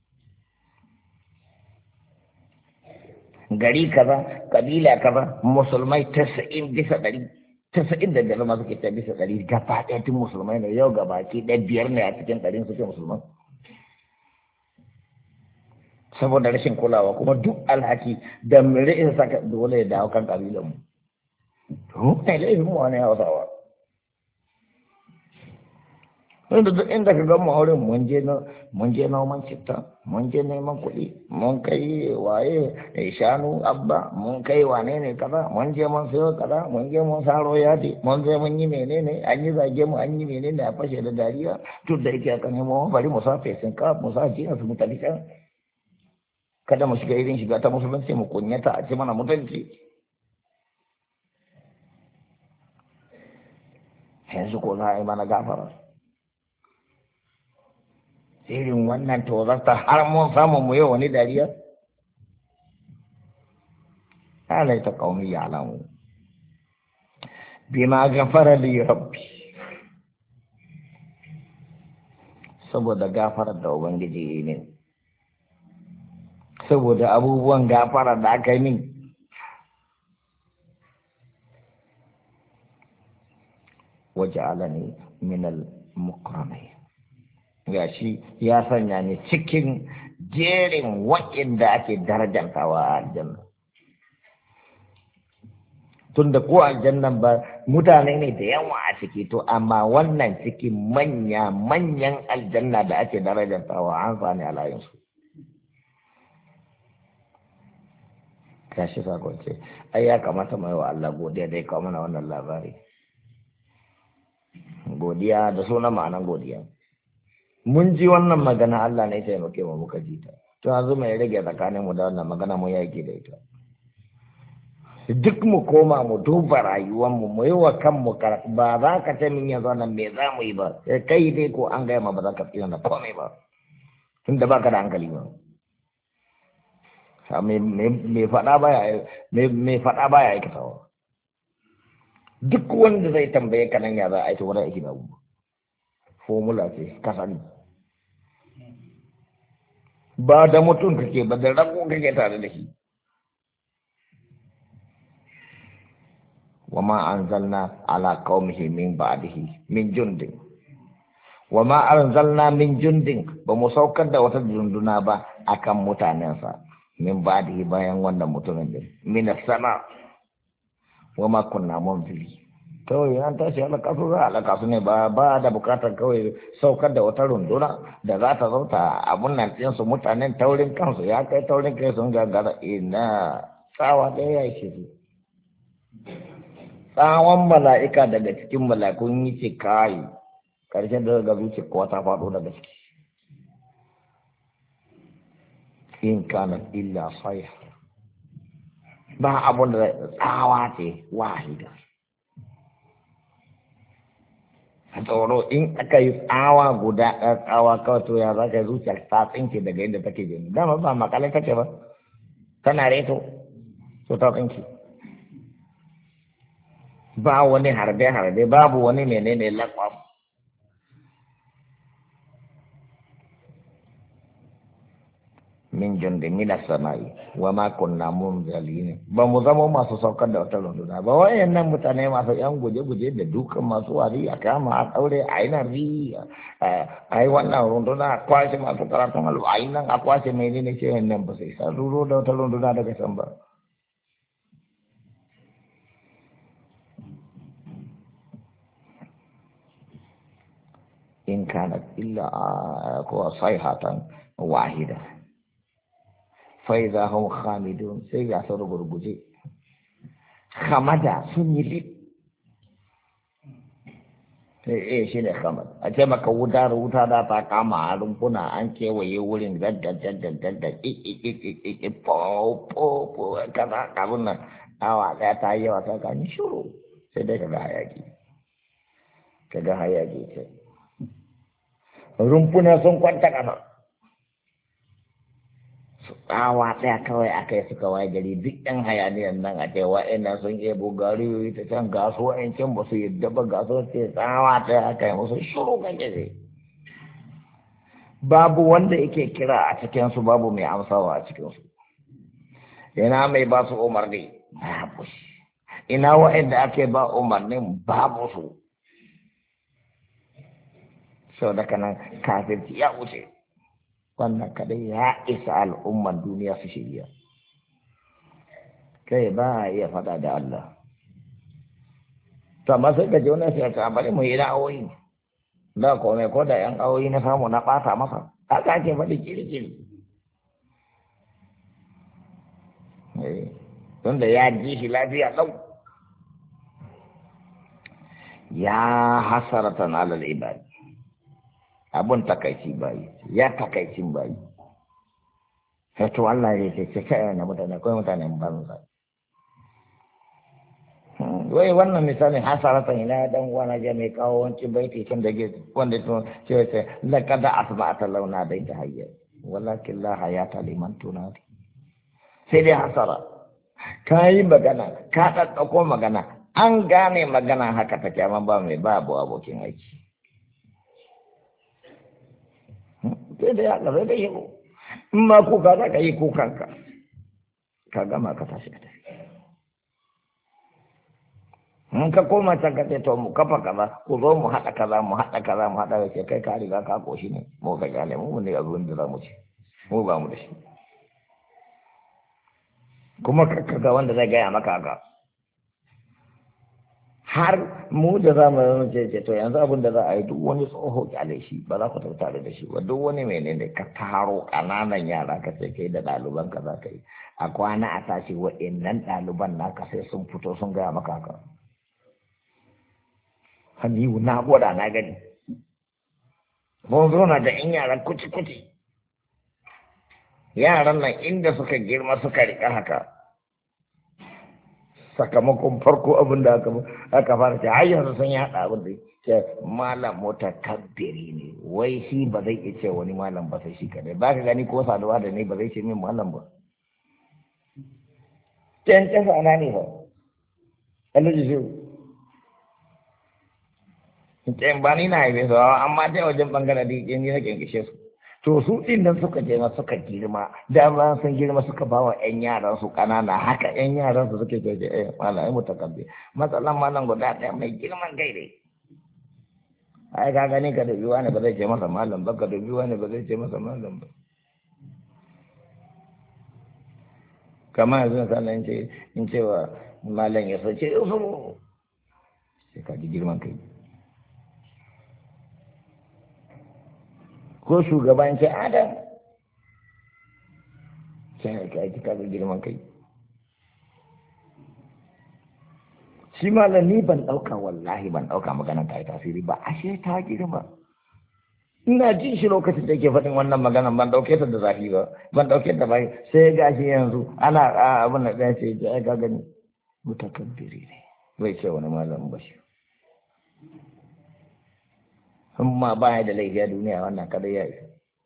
gari kaza kabila kaza musulmai 90% 90% ma suke ta bisa 100 gaba ɗaya tun musulmai ne yau gaba ki ɗaya 5 ne a cikin 100 suke musulman saboda rashin kulawa kuma duk alhaki da mere isa saka dole ya dawo kan kabilan mu to kai laifin mu ne Hausawa inda ka gama auren mun je noman citta mun je neman kuɗi mun kai waye shanu abba mun kai wane ne kaza mun je mun sayo kaza mun je mun saro yadi mun je mun yi menene an yi zage mu an yi menene a fashe da dariya tun da yake aka nemo bari mu sa fesin ka mu sa jiya su mutane kan kada mu shiga irin shiga ta musulunci mu kunyata a ce mana mutunci yanzu ko za a yi mana gafara irin wannan tozarta har mun samu mu yau wani dariya alaita qaumi ya'lamu bima ghafara li rabbi saboda gafarar da ubangiji ne saboda abubuwan gafara da aka yi min waja'alani minal mukramin gashi ya sanya ni cikin jerin waɗanda ake darajantawa a aljanna. Tunda ko aljannan ba mutane ne da yawa a ciki to amma wannan cikin manyan aljanna da ake darajantawa an sani a layinsu. Kashi sakon ce, ai ya kamata mai wa Allah godiya dai kawo mana wannan labari. Godiya da suna ma'anan godiya. Mun ji wannan magana Allah ne taimake mu muka ji ta. To yanzu mai rage tsakanin mu da wannan magana mu yaki da ita. Duk mu koma mu duba rayuwar mu yi wa kanmu karatu ba za ka ce min yanzu nan me za mu yi ba. Kai dai ko an gaya ma ba za ka tsina da komai ba. Tunda baka da hankali ba. Me faɗa baya aikatawa. Duk wanda zai tambaye ka nan ya za a aiki wani aiki da abubuwa. Formula ce kasani. Ba da mutum kake ba da rago kake tare da shi. Wama anzalna ala qaumihi min ba'dihi min jundin. Wama anzalna min jundin ba mu saukar da wata junduna ba akan mutanensa. Min ba'dihi bayan wannan mutumin din. Min as-sama. Wama kunna munzili. Kawai an tashi alakasu za a alakasu ne ba da bukatar kawai saukar da wata runduna da za ta zauta abun nan ɗinsu mutanen taurin kansu ya kai taurin kai sun gagara ina tsawa ɗaya ya ce su. Tsawon mala'ika daga cikin mala'ikun yi ce kayi ƙarshen da daga zuci kowa ta faɗo daga ciki. In kana illa sayha. Ba abun da tsawa ce wahida. Tsoro in aka yi tsawa guda ɗaya tsawa kawai to ya za ka zuciya ta tsinke daga inda take jini. Dama ba makalai kake ba. Tana reto to ta tsinke. Ba wani harbe-harbe babu wani menene lakwam. Min jundin minas sama'i wa ma kunna munzalin ba mu zama masu saukar da wata runduna ba wayannan mutane masu yan guje-guje da dukan masu wari a kama a daure a ina ri ai wannan runduna kwashe masu karatun alwai nan a kwashe menene ce wannan ba sai sa ruro da wata runduna daga can ba. In kanat illa ko sayhatan wahida فإذا هم خامدون سيجا سورة بربوجي خمدا سنيلي شيء خمد أجمع كودار وتارا تكاما علمنا أنك ويقولين جد po kata kabuna awak kata ya wasakan syuru sedek kegahayagi rumpuna songkwan takana tsawa ɗaya kawai aka yi suka waye gari duk ɗan hayaniyar nan a ce wa'ina sun iya bugari ta can gasu wa'ancin ba su yadda ba gasu ce tsawa ɗaya aka yi musu shuru kan ce babu wanda yake kira a cikinsu babu mai amsawa a cikinsu ina mai ba su umarni babu ina wa'inda ake ba umarnin babu su sau da kanan kafirci ya wuce wannan kadai ya isa al'umman duniya su shirya kai ba a iya faɗa da Allah to amma sai ka je wani sai ka bari mu yi ra'ayoyi da komai ko da yan awoyi na samu na ɓata masa haka ake faɗi kirkiri tunda ya ji shi lafiya ɗau ya hasaratan alal ibad abun takaici bayi ya takaicin bayi to Allah ya ce kai na mutane kai mutanen banza wai wannan misali hasaratan ina dan wana je mai kawo wanci baiti kan da ke wanda to ce ce laqad asba'ata launa da ita hayya walakin la hayata liman tunadi sai dai hasara kai magana ka daddako magana an gane magana haka take amma ba mai babu abokin aiki sai da ya ƙarai da yau in ma kuka za ka yi kukanka ka gama ka tashi ka tafi in ka koma can ka ce to mu kafa kaza ku zo mu haɗa kaza mu haɗa da ke kai ka riga ka koshi ne mu ka gane mu ne abin da za mu ce mu ba mu da shi kuma kaga wanda zai gaya maka haka har mu da za mu ce to yanzu abin da za a yi duk wani tsoho kyale shi ba za ku tafi tare da shi ba duk wani menene ka taro ƙananan yara ka ce kai da ɗaliban ka za ka yi a kwana a tashi wa'innan ɗaliban naka sai sun fito sun gaya maka haka hannu na gwada na gani mun zo na da in yaran kuci-kuci yaran nan inda suka girma suka riƙa haka sakamakon farko abin da aka fara ce har yanzu sun yaɗa abin da ce malam mota kabbiri ne wai shi ba zai iya ce wani malam ba sai shi kadai ba ka gani ko saduwa da ne ba zai ce min malam ba can ana ne ba alhaji shi can ba ni na haife su amma dai wajen bangaren da ni na kyankishe su to su din nan suka je suka girma dama sun girma suka ba wa ƴan yaran su kanana haka ƴan yaran su suke ce malai mutakabbi matsalan malam guda ɗaya mai girman kai dai ai ka gani ka da biwa ne ba zai ce masa malam ba ka da biwa ne ba zai ce masa malam ba kamar yanzu misalin in ce wa malam ya sace yusufu sai ka ji girman kai ko shugaban ce adam sai ka ji kaga girman kai shi malam ni ban dauka wallahi ban dauka maganar ta yi tasiri ba ashe ta girma ina jin shi lokacin da ke faɗin wannan maganar ban dauke ta da zafi ba ban dauke ta ba sai ga shi yanzu ana abin da ɗaya ce ya ga gani mutakabbiri ne bai ce wani malam ba shi amma ba ya da laifi a duniya wannan kada ya yi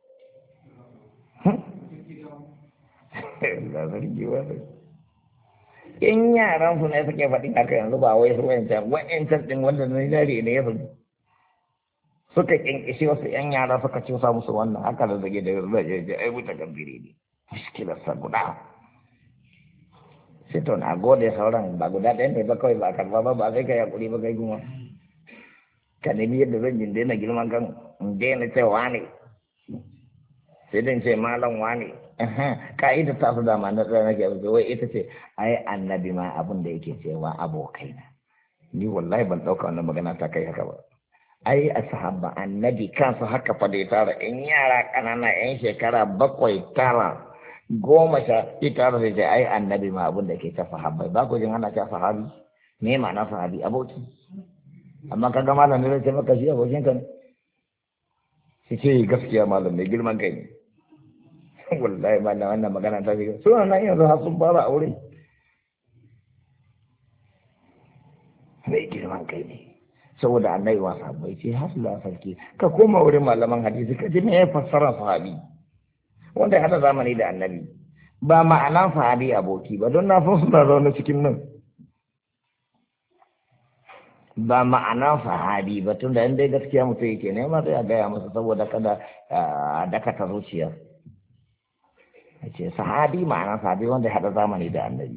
in yaran su ne suke faɗin haka yanzu ba wai su wa'yancan ɗin wanda na jari ne ya zubi suka ƙinƙishi wasu ‘yan yara suka cusa musu wannan haka da zage da yarda ai wuta gambiri ne muskilarsa guda sai to na gode sauran ba guda ɗaya ne ba kawai ba karba ba ba zai ka yaƙuri ba kai kuma ka nemi yadda zan jin daina girman kan in daina ce wane sai dan ce malam wane ka'ida ta su dama na tsaye nake abu wai ita ce ai annabi ma abin da yake cewa abokaina ni wallahi ban ɗauka wannan magana ta kai haka ba ai a sahaba annabi kansu haka fa da ya tara in yara ƙanana yan shekara 7 9 10 ya tara sai ce ai annabi ma abin da ke ta sahabbai ba ku jin ana ta sahabi me ma'ana sahabi aboki amma kaga malam ne zai maka shi abokin ka ne shi ce gaskiya malam mai girman kai ne wallahi malam wannan magana ta shiga suna nan yanzu har sun fara aure mai girman kai ne saboda annabi wa sahabbai ce hasla sarki ka koma wurin malaman hadisi ka ji me ya fassara sahabi wanda ya hada zamani da annabi ba ma'anan sahabi aboki ba don na san suna zaune cikin nan ba ma'ana sahabi ba tun da yan dai gaskiya mutum yake nema sai a gaya masa saboda kada a dakata zuciya a ce sahabi ma'ana sahabi wanda ya haɗa zamani da annabi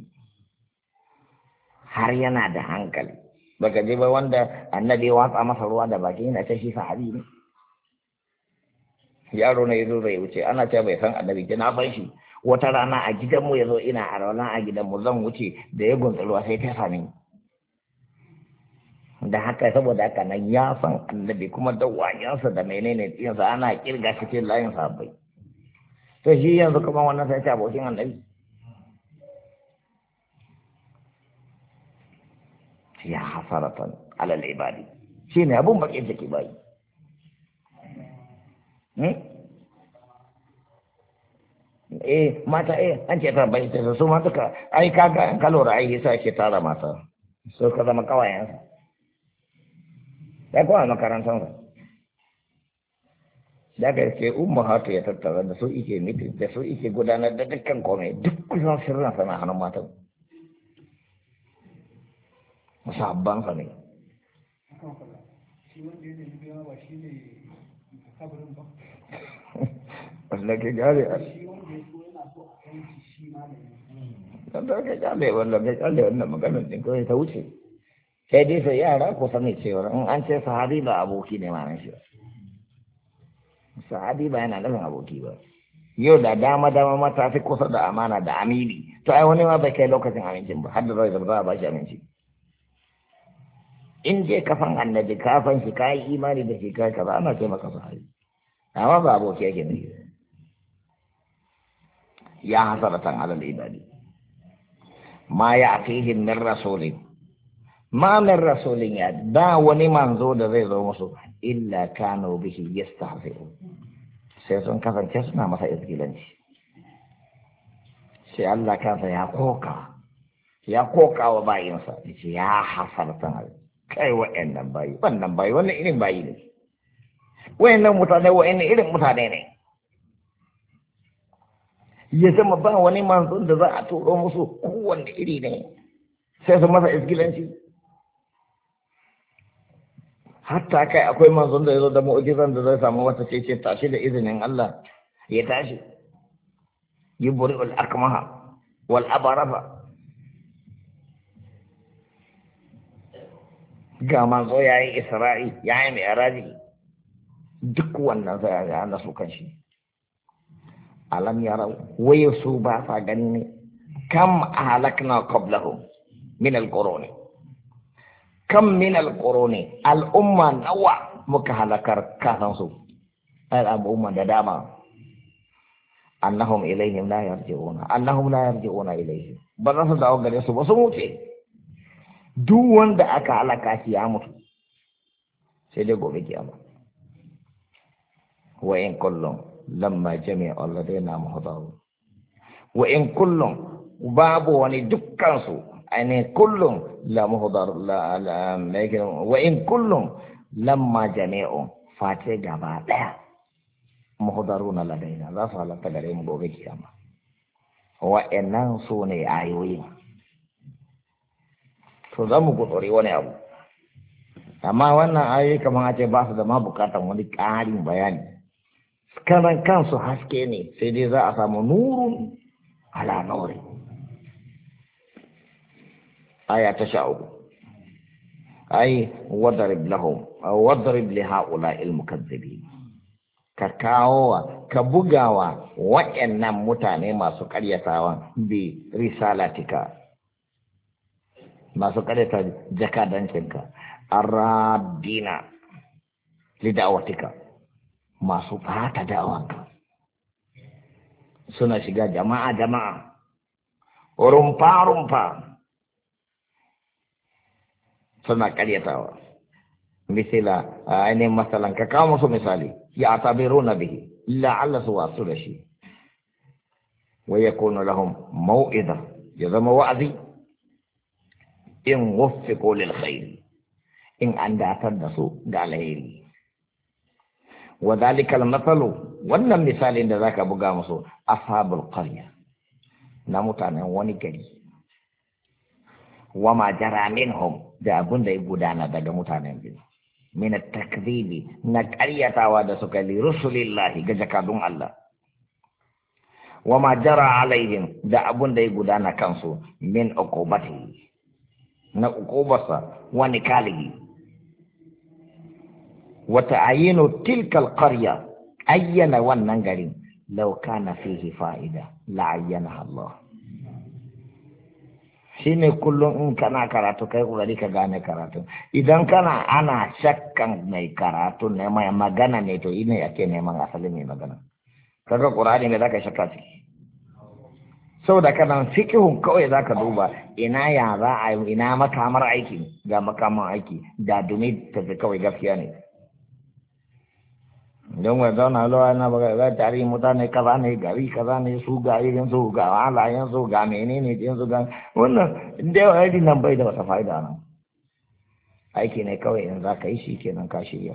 har yana da hankali baka je ba wanda annabi watsa masa ruwa da baki yana ce shi sahabi ne yaro ne yazo zai wuce ana ce bai san annabi na ban shi wata rana a gidanmu yazo ina a rauna a gidanmu zan wuce da ya gunsa ruwa sai ta sami da haka saboda haka nan ya san annabi kuma da wayansa da menene ɗinsa ana kirga cikin layin sahabbai to shi yanzu kuma wannan sai ta abokin annabi ya hasaratan alal ibadi shine abun bakin take bai mata an ce ta bai ta su ma duka ai kaga an kalora ai yasa ke tara mata so ka zama kawayensa ya kuma makarantar da ga ke umma hatu ya tattara da su ike mitin da su ike gudanar da dukkan komai duk kusan sirrin sana hannun matan musabban sa ne wanda ke gare a wanda ke gare wannan maganar din kawai ta wuce sai dai sai yara ko sani cewa in an ce sahabi ba aboki ne ma shi sahabi ba yana nufin aboki ba yau da dama mata fi kusa da amana da amini to ai wani ma bai kai lokacin amincin ba har da zai zaba ba shi aminci in je kafan annabi kafan shi kai imani da shi kai kaza ana ce maka sahabi amma ba aboki yake ne ya hasaratan alal ibadi ma ya fihi min rasulin ma min rasulin ya da wani manzo da zai zo musu illa kanu bihi yastahzi'un sai sun kasance suna masa izgilanci sai Allah kansa ya koka wa bayinsa yace ya hasaratan kai wa'annan bayi wannan irin bayi ne wa'annan irin mutane ne ya zama ba wani manzon da za a turo musu kowanne iri ne sai su masa isgilanci hatta kai akwai manzon da ya zo da mu'jizan da zai samu wata ce tashi da izinin Allah ya tashi yubri'ul akmaha wal abarasa ga manzo yayi isra'i yayi mi'raji duk wannan sai ya nasu kanshi alam yarau waye su ba sa gani ne kam ahlakna qablahum min alquruni kam min alquruni al'umma nawa muka halakar kafin su al'umma da dama annahum ilayhim la yarji'una ilayhim ba za su dawo gare su ba su mutu duk wanda aka halaka shi ya mutu sai dai gobe kiyama wa in kullum lamma jami'a alladheena muhdarun wa in kullum babu wani dukkan su ainihin kullum la muhdar wa in kullum lamma jami'un fate gaba daya muhdaruna ladaina za su halaka gare mu gobe kiyama wa'annan su ne ayoyi to za mu gutsuri wani abu amma wannan ayoyi kamar a ce ba su da ma bukatan wani ƙarin bayani kanan kansu haske ne sai dai za a samu nurun ala nuri aya ta 13 ai wadarib lahum wadarib li haula al mukazzibin ka kawowa ka bugawa waɗannan mutane masu ƙaryatawa bi risalatika masu ƙaryata jakadancinka arradina lidawatika masu fata da'awanka suna shiga jama'a rumfa suna ƙaryatawa misila ainihin masalan ka kawo musu misali ya tabiru na bihi la'alla su wasu da shi wa yakunu lahum mau'iza ya zama wa'azi in wuffiqu lil khair in an datar da su ga alheri wa dhalika al mathalu wannan misalin da zaka buga musu ashabul qarya na mutanen wani gari wa ma jara minhum da abun da ya gudana daga mutanen biyu min at-takdhibi na qaryatawa da suka li rusulillahi ga jakadun Allah wa ma jara alaihim da abun da ya gudana kansu min uqubati na uqubasa wa nikalihi wa ta'ayinu tilka al-qarya ayyana wannan garin law kana fihi fa'ida la ayyana Allah shine kullum in kana karatu kai kokari ka gane karatu idan kana ana shakkan mai karatu ne mai magana ne to ina yake neman asali mai magana kaga Qur'ani ne zaka shakka ciki saboda kana fiqhun kawai zaka duba ina ya za a ina makamar aiki ga makaman aiki da dumi tafi kawai gaskiya ne don wa zauna lawa na ba tare mutane kaza ne gari kaza ne su ga irin su ga halayen su ga menene din su ga wannan inda yawa yadda nan bai da wata fa'ida nan aiki ne kawai in za ka yi shi kenan ka shirya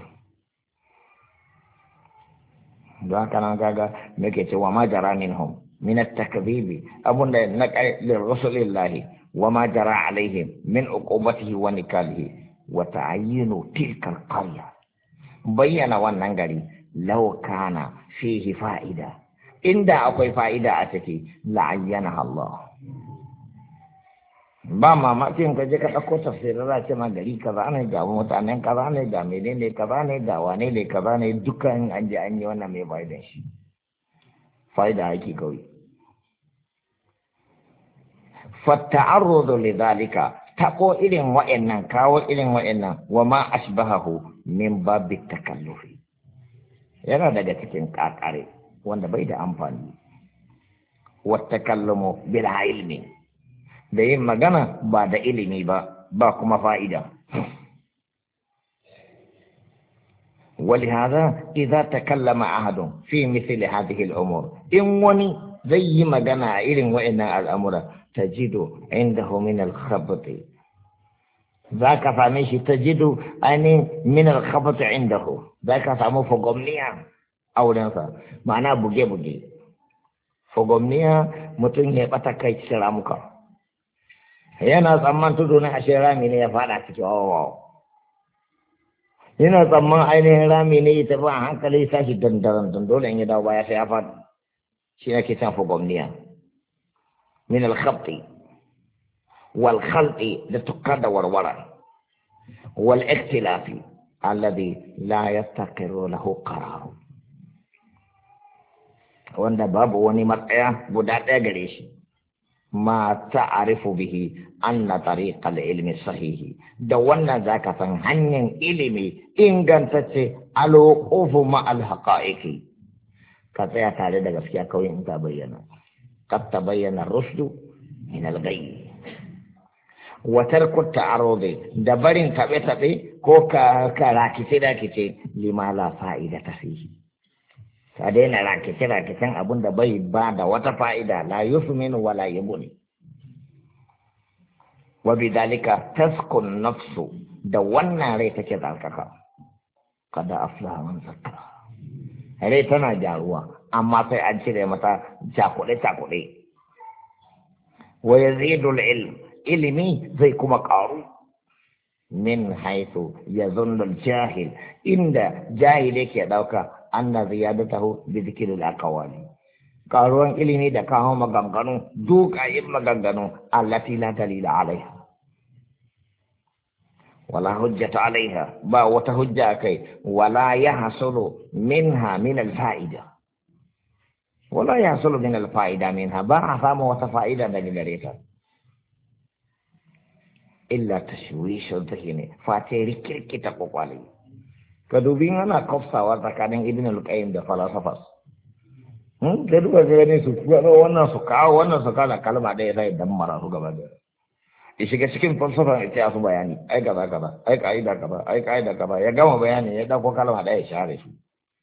don haka nan gaga muke cewa ma jara minhum min at-takdhibi abunda na li rasulillahi wa ma jara alaihim min uqubatihi wa nikalihi wa ta'ayyinu tilka al-qarya bayyana wannan gari law kana fihi fa'ida inda akwai fa'ida a ciki la'ayyana Allah ba mamakin ka je ka dauko tafsirin za ce ma gari kaza ne ga mutanen kaza ne ga menene kaza ne ga wane ne kaza ne dukkan an je an yi wannan mai bai da shi fa'ida ake kawai. Fatta'arrudu lidhalika tako irin wa'annan kawo irin wa'annan wa ma ashbahahu min babit takallufi yana daga cikin kakare wanda bai da amfani. Wa takallumu bil ilmi da yin magana ba da ilimi ba kuma fa'ida. ولهذا إذا تكلم أحد في مثل هذه الأمور إن وني زي ما جنا إلين وإن الأمر تجد عنده من الخبط ذاك فمش تجد أني من الخبط عنده ذاك فمو فقمنيا أو نفا معناه بوجي فقمنيا متنيه بتكاي سلامك yana tsamman tudu na ashe rami ne ya fada cikin yana tsamman ainihin rami ne ya tafi a hankali sashi dandaran dole in ya dawo baya sai ya fadi shi ne ke san fagomniya min alkhabti wal khalti da tukar da warwara wal ikhtilafi alladhi la yastaqiru lahu qarar wanda babu wani matsaya guda ɗaya gare shi ma ta'arifu bihi anna tariqal ilmi sahihi da wannan zaka san hanyar ilimi ingantacce alwuqufu ma alhaqaiqi ka tsaya tare da gaskiya kawai in ta bayyana qad tabayyana rushdu min al-ghayy wa tarku ta'arudi da barin tabe ko ka rakice lima la fa'idata fihi ka daina rakice-rakicen abin da bai ba da wata fa'ida la yusminu wa la yubni wa bidalika taskun nafsu da wannan rai take tsarkaka kada aflaha man zakka rai tana jaruwa amma sai an cire mata cakuɗe wa yazidul ilm ilimi zai kuma ƙaru min haisu yazunnu jahil inda jahil yake ɗauka anna ziyadatahu bi dhikril aqwali karuwan ilimi da kawo maganganu dukayin maganganu allati la dalila alaiha wala hujjata alaiha ba wata hujja kai wala yahsulu minha min alfa'ida wala yahsulu min alfa'ida minha ba a samu wata fa'ida daga gare ta illa tashwishu dhihni fatiri kirkita kokwali ka dubi ana kofsawa tsakanin ibn al-qayyim da falasafas da duka gane su wannan su kawo wannan su kawo kalma ɗaya sai dan mara su gaba da ya shiga cikin falsafa ya ce su bayani ai kaza ai kaida kaza ya gama bayani ya dauko kalma ɗaya ya share su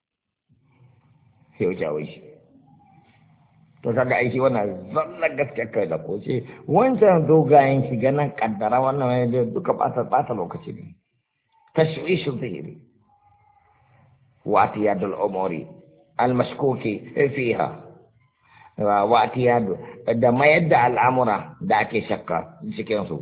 sai ya wuce shi to kaga aiki wannan zallan gaskiya kai da ko ce wancan dogayen shiga nan kaddara wannan duka bata lokaci ne tashwishu dhihni واعتياد الأمور المشكوك فيها واعتياد ما يدعى الأمر ذاك شك سكينسو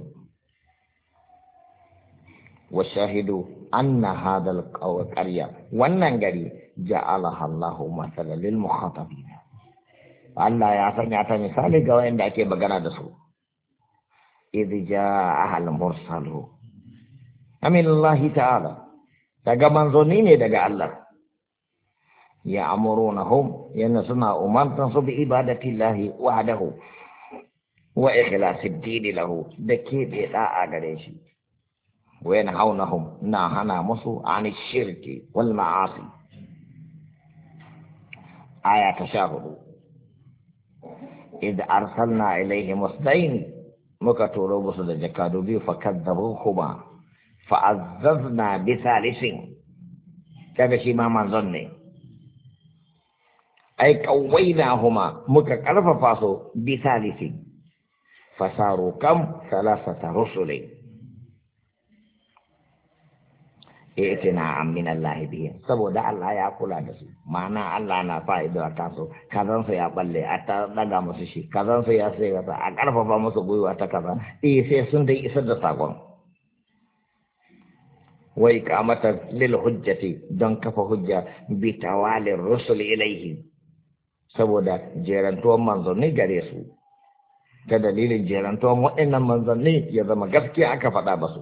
والشاهد أن هذا القرية والنجري جعلها الله مثلا للمخاطبين الله يعطي مثال قوين ذاك بغنا دسو إذ جاء المرسل أمين الله تعالى daga manzoni ne daga Allah ya amurunahum yana suna umartan su bi ibadatillahi wahdahu wa ikhlasid din lahu da ke da da'a gare shi wa yanhaunahum na hana musu ani shirki wal ma'asi aya ta 14 idh arsalna ilayhim musdain muka turo musu da jakadu biyu fakadzabuhuma fa'azzazna bi thalithin kaga shi ma manzon ne ai qawainahuma muka karfafa su bi thalithin fasaru kam thalathata rusuli itina min Allah bihi saboda Allah ya kula da su ma'ana Allah na fa'ida ta su kazan su ya balle a ta daga musu shi kazan su ya sai ga a karfafa musu gwiwa ta kaza sai sun dai isar da sakon wa iqamata lil hujjati don kafa hujja bi tawali rusul ilayhi saboda jerantuwan manzanni gare su ta dalilin jerantuwan waɗannan manzanni ya zama gaskiya aka faɗa ba su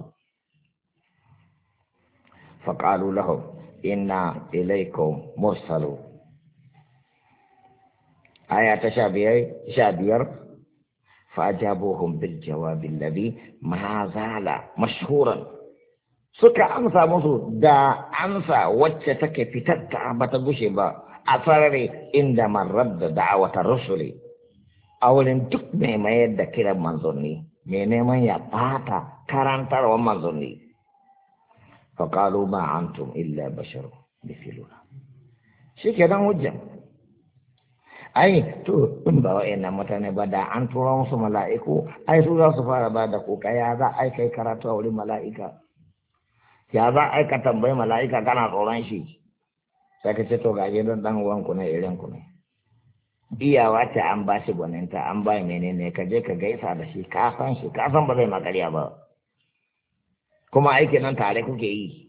faqalu lahum inna ilaykum mursalu aya ta 15 فأجابوهم بالجواب الذي ما زال مشهورا suka amsa musu da amsa wacce take fitatta bata gushe ba a sarare inda man radda da'awatar rusuli a wurin duk mai mayar da kiran manzanni mai neman ya bata karantarwar manzanni faƙalu ma antum illa basharu misiluna shi ke nan hujjan ai to in ba wa'annan mutane ba da an tura musu mala'iku ai su za su fara ba da kuka ya za a kai karatu a wurin mala'ika ya za a ka tambayi mala'ika kana tsoron shi sai ka ce to gaje don dan uwanku ne irin ku ne iyawa ce an ba shi gwaninta an ba menene ka je ka gaisa da shi ka san shi ka san ba zai makarya ba kuma aikin nan tare kuke yi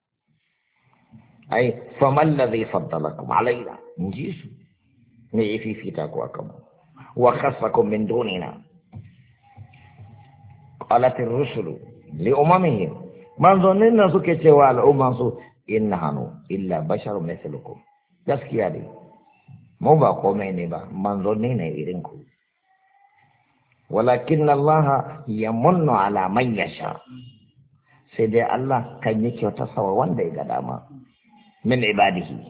ai faman ladhi faddalakum alayna in ji su ne ya fifita ku akan wa khassakum min dunina qalat ar-rusulu li umamihim manzonin nan suke cewa al'umman su inna hanu illa basharun mithlukum gaskiya ne mu ba komai ne ba manzonni ne irin ku walakin Allah yamunnu ala man yasha sai dai Allah kan yi kyauta sawa wanda ya ga dama min ibadihi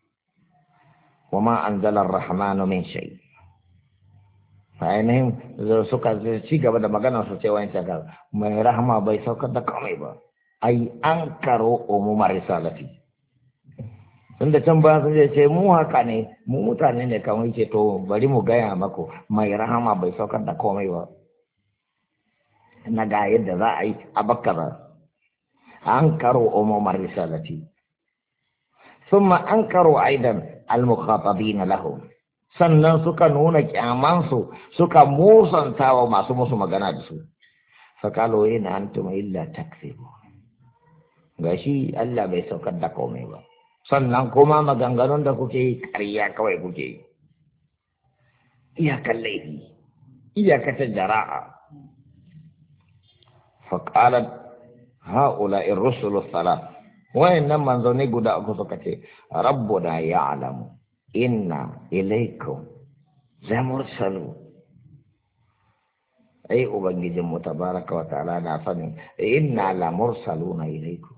wama anzala ar-rahmanu min shay ainihin suka ci gaba da magana su ce wani shakar mai rahama bai saukar da komai ba ai an karo umumar risalati tunda can ba sun ce mu haka ne mu mutane ne kawai ce to bari mu gaya mako mai rahama bai saukar da komai ba na ga yadda za a yi a bakkara an karo umumar risalati ثم أنكروا أيضا المخاطبين لهم sannan suka nuna kyamansu suka musanta wa masu musu magana da su fakalo in antum illa takzibu gashi Allah bai saukar da komai ba sannan kuma maganganun da kuke yi ƙarya kawai kuke yi iyakan laifi iyakatan jara'a faqalat haula'i ar-rusulu thalath wayannan manzanni guda uku suka ce rabbuna ya'lamu inna ilaykum zamursalu ai ubangijin mu tabaraka wa ta'ala na sani inna la mursaluna ilaykum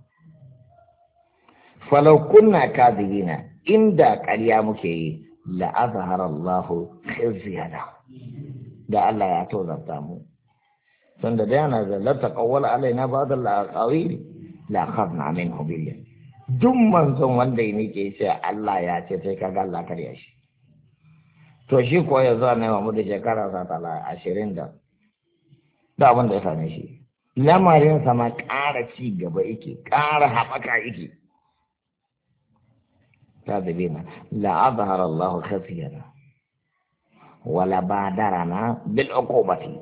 falau kunna kadibina inda ƙarya muke yi la azhara Allahu khizyana da Allah ya tozarta mu sanda da yana da la taqawwala alaina ba'd al-aqawil la akhadna minhu billah duk manzon wanda yake sai Allah ya ce sai kaga Allah kariya shi to shi ko ya zo ne mu da shekara 20 da abin da ya same shi lamarin sa ma ƙara ci gaba yake ƙara haɓaka yake kadibina la azhara Allah khafiyana wala badarana bil uqubati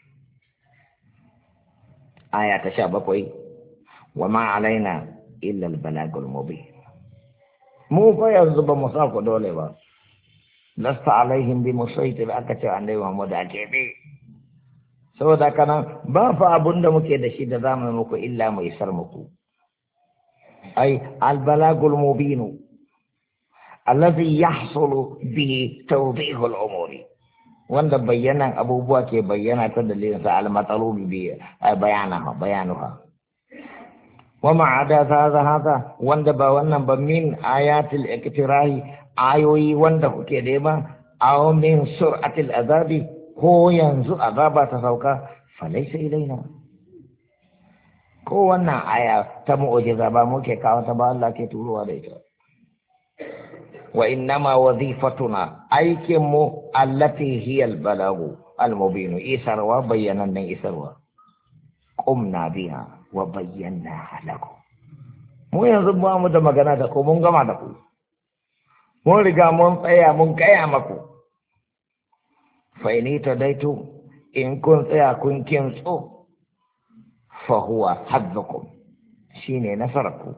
aya ta 17 وما علينا إلا البلاغ المبين مو فيصب مصاف دولة با لست عليهم بمسيطر أكتر عن ديوان مداكيبي سوى دا كان بافا أبند مكي دشي دام مكو إلا ميسر مكو أي البلاغ المبين الذي يحصل به توضيح الأمور wanda bayyana abubuwa ke bayyana ta dalilin sa al-matlubi bi bayanuha وما عدا هذا wanda ba wannan ba min ayatil iktirahi ayoyi wanda kuke nema aw min sur'atil azabi ko yanzu azaba ta sauka falaysa ilaina ko wannan aya ta mu'jiza ba muke kawo ta ba Allah ke turowa da ita wa innama wazifatuna aikin mu allati hiya al-balagu al-mubin isarwa bayanan nan isarwa qumna biha wa bayyana lakum mu yanzu ba mu da magana da ku mun gama da ku mun riga mun tsaya mun kaya maku fa ini tadaitu in kun tsaya kun kintso fa huwa haddukum shine nasaraku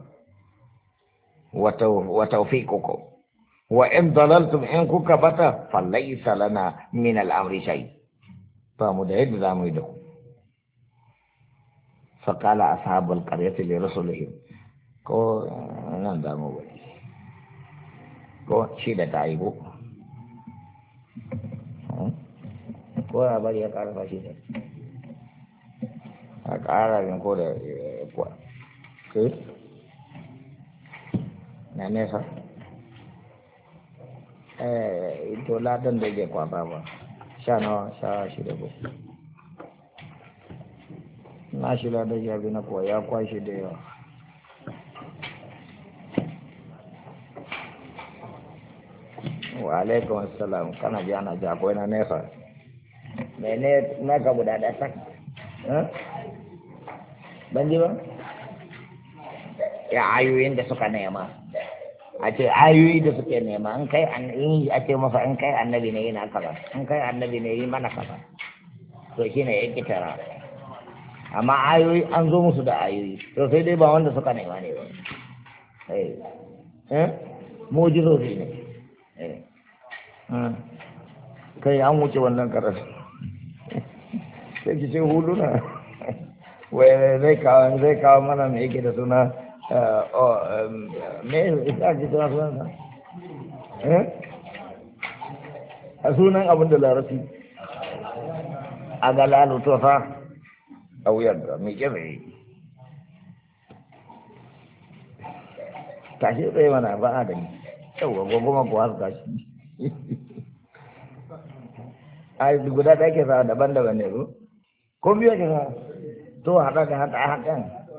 wa tawfiqukum wa in dalaltum in kuka bata fa laysa lana min al-amri shay fa mu da yadda zamu yi da ku فقال أصحاب القرية لرسلهم ko nan da mu bari ko shi da ta aibo ko a bari ya ƙara fashi ne a ƙara yin ko da kuwa na nesa to ladan da ke kwata ba sha nawa sha shida ba na shi ladan ya bi na kuwa ya kwashe da yawa wa alaikun assalam kana ji ana ji akwai na nesa mene na ka guda da sak ban ji ba ya ayoyin da suka nema a ce ayoyi da suke nema an kai a ce masa an kai annabi ne yana kaza an kai annabi ne yi mana kaza to shi ne ya kitara amma ayoyi an zo musu da ayoyi to sai dai ba wanda suka nema ne ba mujizozi ne kai an wuce wannan karatu sai ki ce huluna wai zai kawo mana me yake da suna me isa ji suna sunansa a sunan abin da larabci a ga lalutofa a wuyar da mai kira tashi tsaye mana ba a da ni yauwa goma kuwa su tashi a guda da ake sa daban-daban ne ko biyu ake sa to haɗa da haɗa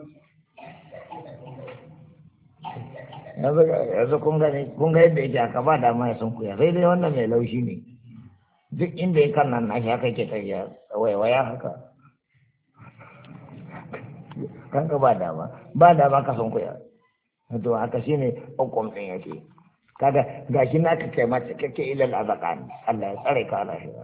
yanzu kun ga yadda yake aka ba dama ya sun kuya sai dai wannan mai laushi ne duk inda ya kan nan nashi haka ke tafiya waiwaya haka kanka ba dama ka sun kuya to haka shi ne hukum ɗin yake kaga gashi na ka kai mace kake ilal azakan Allah ya tsare ka lafiya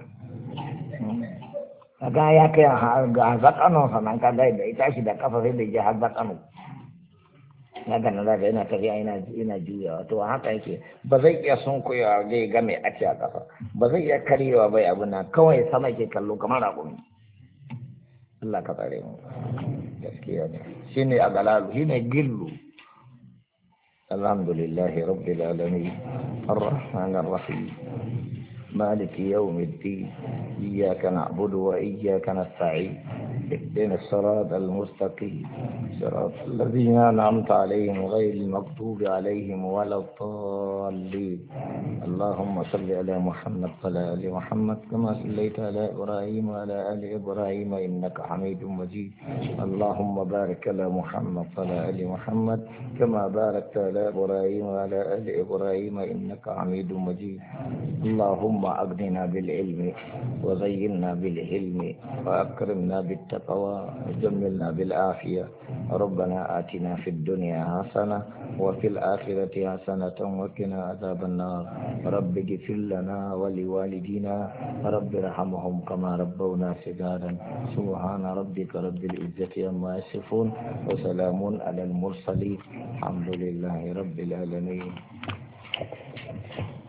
kaga ya kai ga zakanon sanan kaga da ita shi da kafa sai da ji har zakano kaga na da yana tafiya ina juyawa to haka yake ba zai iya sunkuya zai ga mai aci a kafa ba zai iya karyewa bai abu na kawai sama ke kallo kamar raƙumi Allah ka tsare mu gaskiya ne shine a galalu shine gillu الحمد لله رب العالمين الرحمن الرحيم مالك يوم الدين إياك نعبد وإياك نستعين اهدنا الصراط المستقيم صراط الذين أنعمت عليهم غير المغضوب عليهم ولا الضالين اللهم صل على محمد وعلى آل محمد كما صليت على إبراهيم وعلى آل إبراهيم إنك حميد مجيد اللهم بارك على محمد وعلى آل محمد كما باركت على إبراهيم وعلى آل إبراهيم إنك حميد مجيد اللهم أغننا بالعلم وزينا بالحلم وأكرمنا بالتقوى وجملنا بالعافية ربنا آتنا في الدنيا حسنة وفي الآخرة حسنة وقنا عذاب النار رب اغفر لنا ولوالدينا رب ارحمهم كما ربونا صغارا سبحان ربك رب العزة عما يصفون وسلام على المرسلين الحمد لله رب العالمين